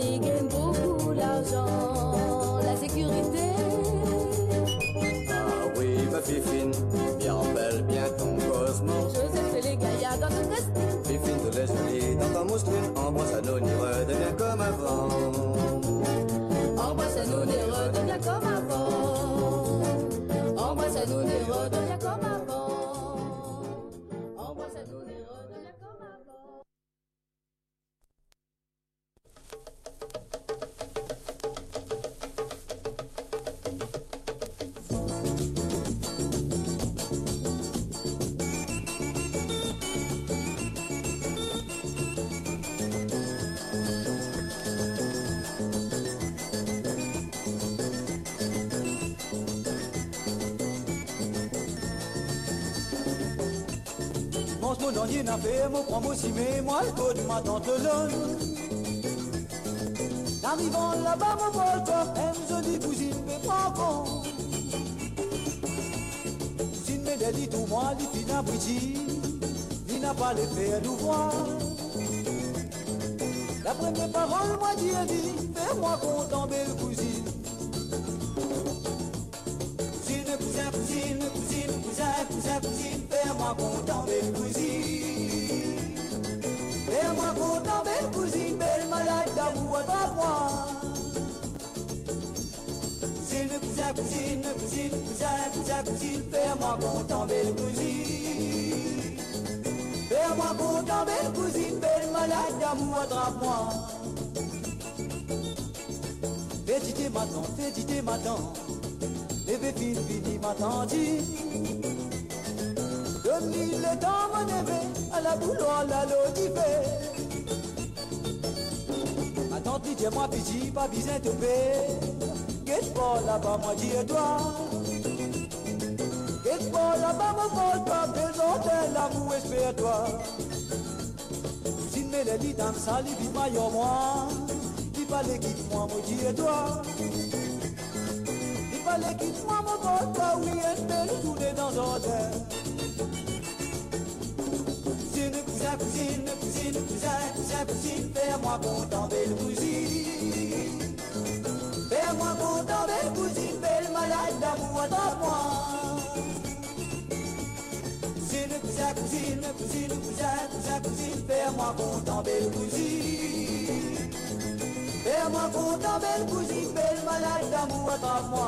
S13: mousseline, embrasse-nous, n'y redevient comme avant.
S12: Embrasse-nous, n'y redevient comme avant. Embrasse-nous, n'y redevient comme avant. Embrasse-nous, n'y redevient comme avant.
S9: Mon onier n'a fait, mon prend mon cimé, moi le code ma tante l'onne. Arrivant là-bas, mon volcan, aime jolie cousine, mais pas bon. Cousine, mais des dit tout moi, les filles n'abrutis, il n'a pas les faire nous voir. La première parole, moi, dit, fais-moi content, belle cousine. Cousine, cousin, cousine, cousine, cousin, cousin, cousine, fais-moi content, belle cousine. Fais-moi content, belle cousine, belle malade d'amour, attrape-moi. Cousine, cousin, cousine, cousine, cousin, cousin, cousine, fais-moi content, belle cousine. Fais-moi content, belle cousine, belle malade d'amour, attrape-moi. Fédité ma tante, levez fini ma tante. Comme il est dans mon éveil, à la bouloire, la lotifée. Ma tante dit, moi, petit, pas besoin de paix. Qu'est-ce pas là-bas, moi, dis toi. Qu'est-ce pas là-bas, mon pauvre, pas besoin de l'amour, espère-toi. Cousine, mais les lits dans ça, les vies, maillot, moi. Il fallait quitte-moi, moi, dis toi. Il fallait quitte-moi, mon pauvre, pas oui, espère nous tourner dans un hôtel. Cousine, cousine, cousin, cousin, cousine, fais-moi content, belle cousine. Fais-moi content, belle cousine, belle malade d'amour, attrape-moi. Cousine, cousin, cousine, cousine, cousin, cousin, cousine, fais-moi content, belle cousine. Fais-moi content, belle cousine, belle malade d'amour, attrape-moi.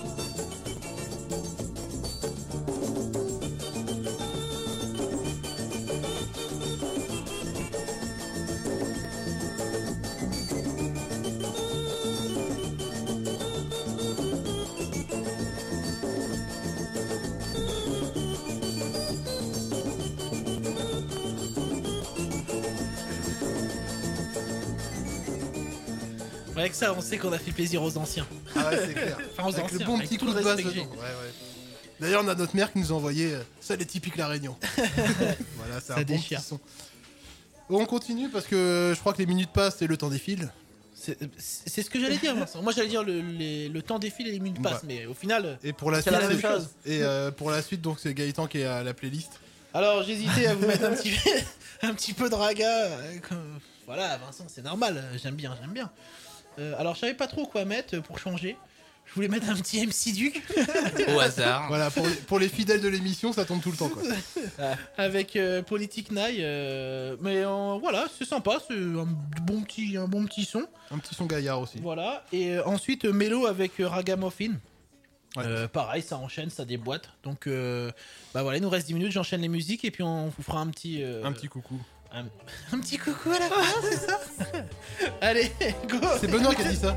S3: Avec ça, on sait qu'on a fait plaisir aux anciens.
S2: Ah ouais, c'est clair.
S3: Enfin, aux
S2: avec
S3: anciens,
S2: le bon
S3: avec
S2: petit
S3: tout
S2: coup
S3: le
S2: de basse
S3: respect que
S2: dedans.
S3: j'ai.
S2: Ouais, ouais. D'ailleurs, on a notre mère qui nous a envoyé ça, les typiques La Réunion. Voilà, c'est
S3: Ça
S2: un bon
S3: déchire.
S2: petit son. Bon, on continue parce que je crois que les minutes passent et le temps défile.
S3: C'est ce que j'allais dire, Vincent. Moi, j'allais dire le temps défile et les minutes passent, mais au final,
S2: Et pour la
S3: c'est
S2: suite,
S3: la même chose.
S2: Et pour la suite, donc c'est Gaëtan qui est à la playlist.
S3: Alors, j'hésitais à vous mettre un petit peu de raga. Voilà, Vincent, c'est normal. J'aime bien. Alors, je savais pas trop quoi mettre pour changer. Je voulais mettre un petit MC Duke.
S4: Au hasard.
S2: Voilà, pour les fidèles de l'émission, ça tombe tout le temps, quoi.
S3: Avec Politic Night. Mais voilà, c'est sympa. C'est un bon petit son.
S2: Un petit son gaillard aussi.
S3: Voilà. Et ensuite, Mélo avec Ragamuffin.
S2: Ouais.
S3: Pareil, ça enchaîne, ça déboîte. Donc, bah voilà, il nous reste 10 minutes. J'enchaîne les musiques et puis on vous fera un petit.
S2: Un petit coucou.
S3: Un petit coucou à la fin, c'est ça. Allez, go.
S2: C'est Benoît qui a dit ça.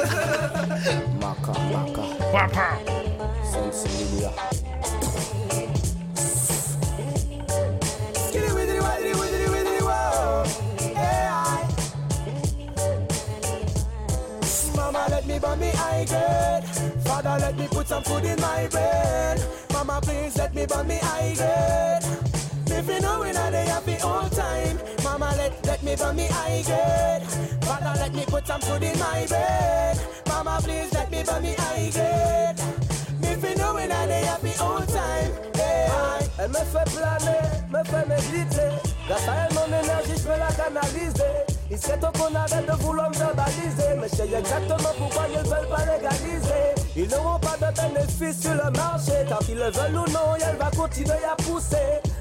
S13: Maka. Sensibilia. Skitty widdly widdly widdly widdly wow. Yeah. Mama let me burn me eye good. Father let me put some food in my bed. Mama please let me burn me eye good. If you know when I day happy all time. Mama let me burn me eye good. Father let me put some food in my bed. Mama please let me burn me eye good. If you know when I day happy all time. Hey. Elle me fait planer, me fait méditer. Grâce à elle mon énergie je peux la canaliser. Il serait temps qu'on arrête de vouloir me verbaliser. Mais je sais exactement pourquoi ils ne veulent pas légaliser. Ils n'auront pas de bénéfice sur le marché. Quand ils le veulent ou non, elle va continuer à pousser.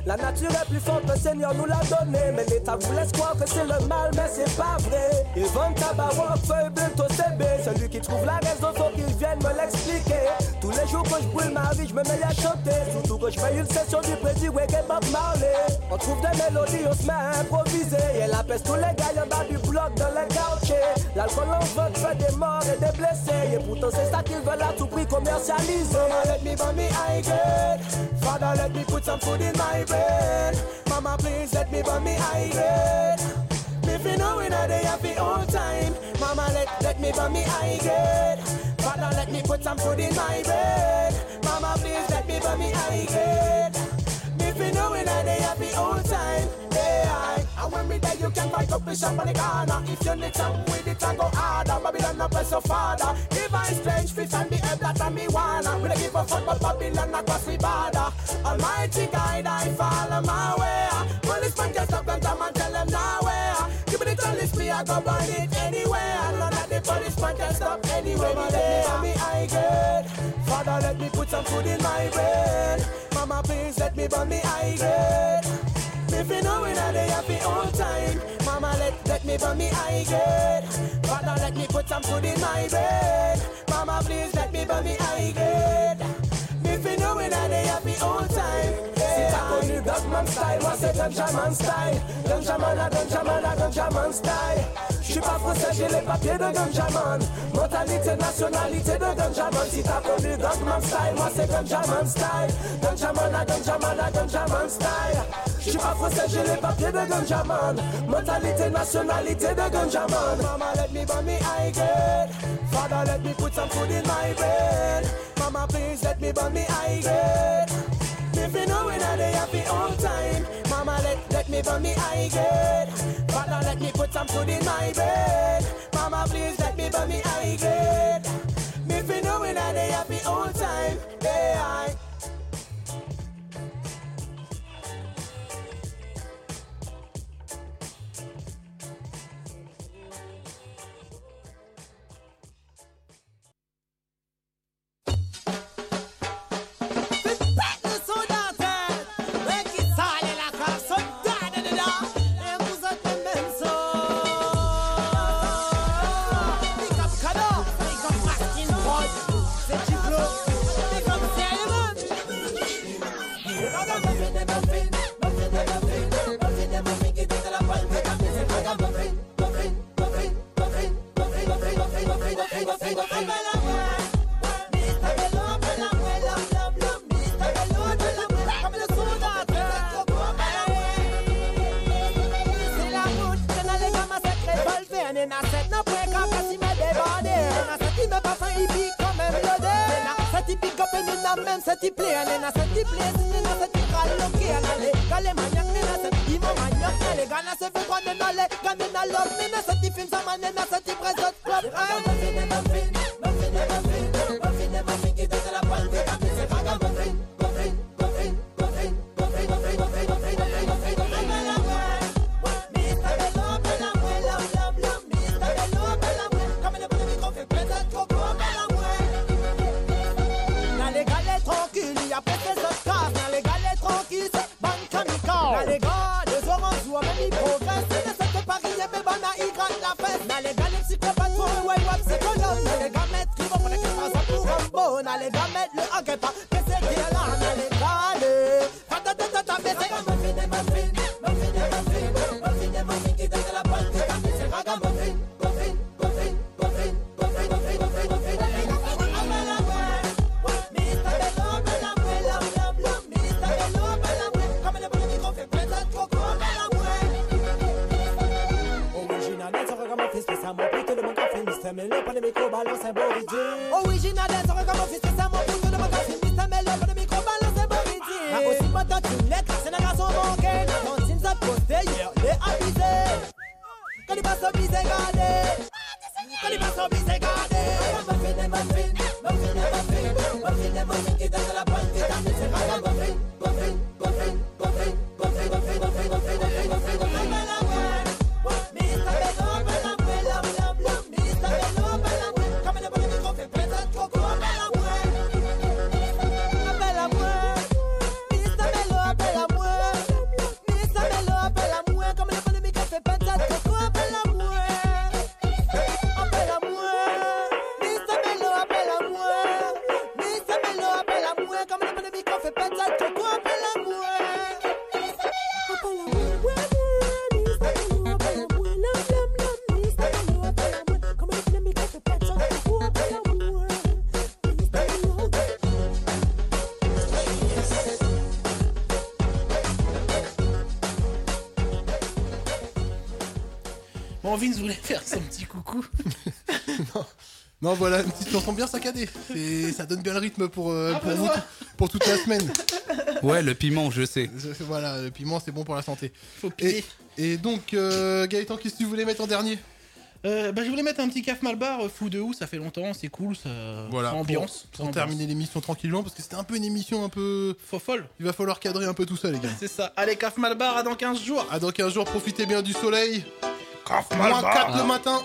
S13: La nature est plus forte, le Seigneur nous l'a donné. Mais l'État vous laisse croire que c'est le mal, mais c'est pas vrai. Ils vendent tabac, feuille, bientôt CB. Celui qui trouve la raison, faut qu'il vienne me l'expliquer. Tous les jours que je brûle ma vie, je me mets à chanter. Surtout que je fais une session du président Reggae Bob Marley. On trouve des mélodies, on se met à improviser. Et la peste tous les gars en bas du bloc dans les quartiers. L'alcool en vente fait des morts et des blessés. Et pourtant c'est ça qu'ils veulent à tout prix commercialiser. Mama let me burn me high grade. Father let me put some food in my brain. Mama please let me burn me high grade. If you know when I day happy all time. Mama let me burn me high grade. Father let me put some food in my brain. Mama please let me burn me high grade. If you know when I day happy all time. Yeah, and when me there you can fight up the shop on the corner. If you need some with it and go harder. Babylon no press your father. Divine strange fish and the herb that me wanna. We don't give a fuck but Babylon not cross we border. Almighty guide I follow my way. Policeman just stop them and tell them nowhere. Give me the chalice me I go burn it anywhere. None of the policeman can stop anywhere. Mama let me high grade. Father let me put some food in my brain. Mama please let me burn me high grade. If you know when I day happy all time. Mama let me burn me high grade. Father let me put some food in my brain. Mama please let me burn me high grade. If you know when I day happy all time. Si t'as connu Gunman style, moi c'est Gunjaman style. Gunjaman a Gunjaman style. J'suis pas français, j'ai les papiers de Gunjaman. Mentalité, nationalité de Gunjaman. Si t'as connu Gunman style, moi c'est Gunjaman style. Gunjaman a Gunjaman style. J'suis pas français, j'ai les papiers de Gunjaman. Mentalité, nationalité de Gunjaman. Mama let me burn me high grade. Father let me put some food in my brain. Mama please let me burn me high grade. If you know when I day happy all time. Mama let me burn me high grade. Father let me put some food in my brain. Mama please let me burn me high grade. If you know when I day happy all time. Yeah,
S3: Bon, Vince voulait faire son petit coucou.
S2: Non, voilà, une petite chanson bien saccadée. Ça donne bien le rythme pour vous, pour toute la semaine.
S4: Ouais, le piment, je sais.
S2: Voilà, le piment, c'est bon pour la santé.
S3: Faut piquer.
S2: Et donc, Gaëtan, qu'est-ce que tu voulais mettre en dernier?
S3: Je voulais mettre un petit Caf Malbar, fou de ouf, ça fait longtemps, c'est cool, ça
S2: voilà,
S3: ambiance.
S2: Pour terminer l'émission tranquillement, parce que c'était un peu une émission un peu...
S3: folle.
S2: Il va falloir cadrer un peu tout ça, les gars.
S3: C'est ça. Allez, Caf Malbar, à dans 15 jours.
S2: À dans 15 jours, profitez bien du soleil.
S3: Caf
S2: Malbar. Moins 4 le matin.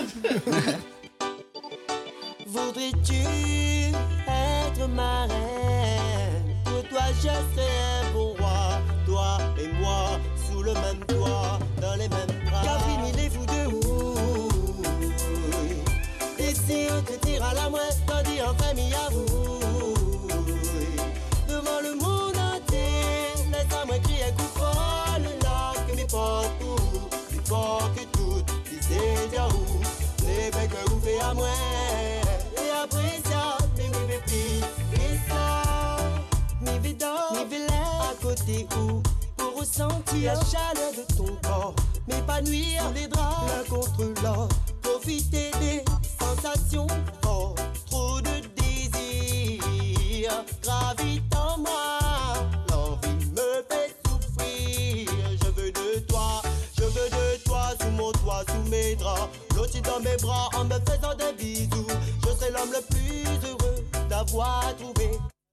S14: Voudrais-tu être ma reine? Pour toi je serai un bon roi. Toi et moi, sous le même toit, dans les mêmes bras. Catherine, il est fou de ouf. Et si on te tire à la mouette, t'en dis en famille à vous. Devant le monde entier, laisse-moi crier un coup folle. Là que mes potes tout, plus fort que tout. Si c'est déjà où, les becs que vous faites à moi. Après ça, mais m'y vais plus. Et ça, m'y vais dans, m'y vais là, à côté où, pour ressentir la chaleur de ton corps, m'épanouir les draps, l'un contre l'autre, profiter des sensations fortes, trop de désir, gravite en moi, l'envie me fait souffrir, je veux de toi, sous mon toit, sous mes draps, l'autre dans mes bras, en me faisant des bisous. Je serai l'homme le plus heureux d'avoir trouvé.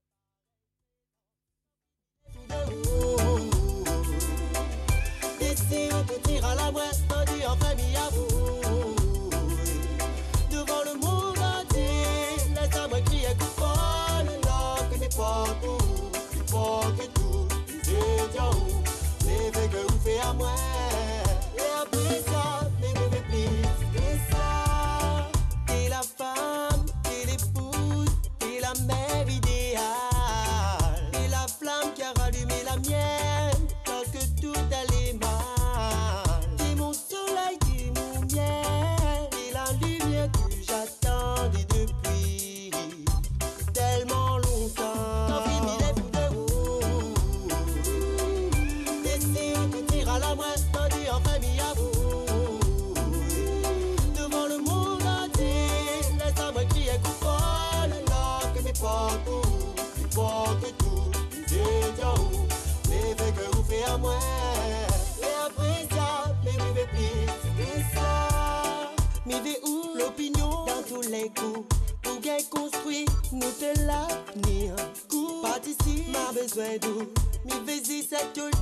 S14: Et si on te tire à la mouette, on dit en famille à vous. Devant le monde entier, laisse-moi crier coup folle. Là que n'est pas tout, plus fort que tout. C'est déjà où, les veilles que vous faites à moi. Et après ça, mais vous faites plus. Et ça, t'es la femme, t'es l'épouse, t'es la mère idéale. T'es la flamme qui a rallumé la mienne lorsque tout allait mal. T'es mon soleil, t'es mon miel, t'es la lumière que j'attendais depuis tellement longtemps. Ton film il est fou de vous. Et si on te tire à la mouette, on dit en famille à vous. Devant le monde entier, laisse-moi crier coup folle. Là que mes potes tout, plus fort que tout. C'est déjà où, les faits que vous faites à moi. Et après ça, mais vous faites plus. Et ça, m'y vais où l'opinion dans tous les coups. Pour bien construit, nous te l'avenir. Coup, pas d'ici, m'a besoin d'où. M'y vais-y, c'est tout le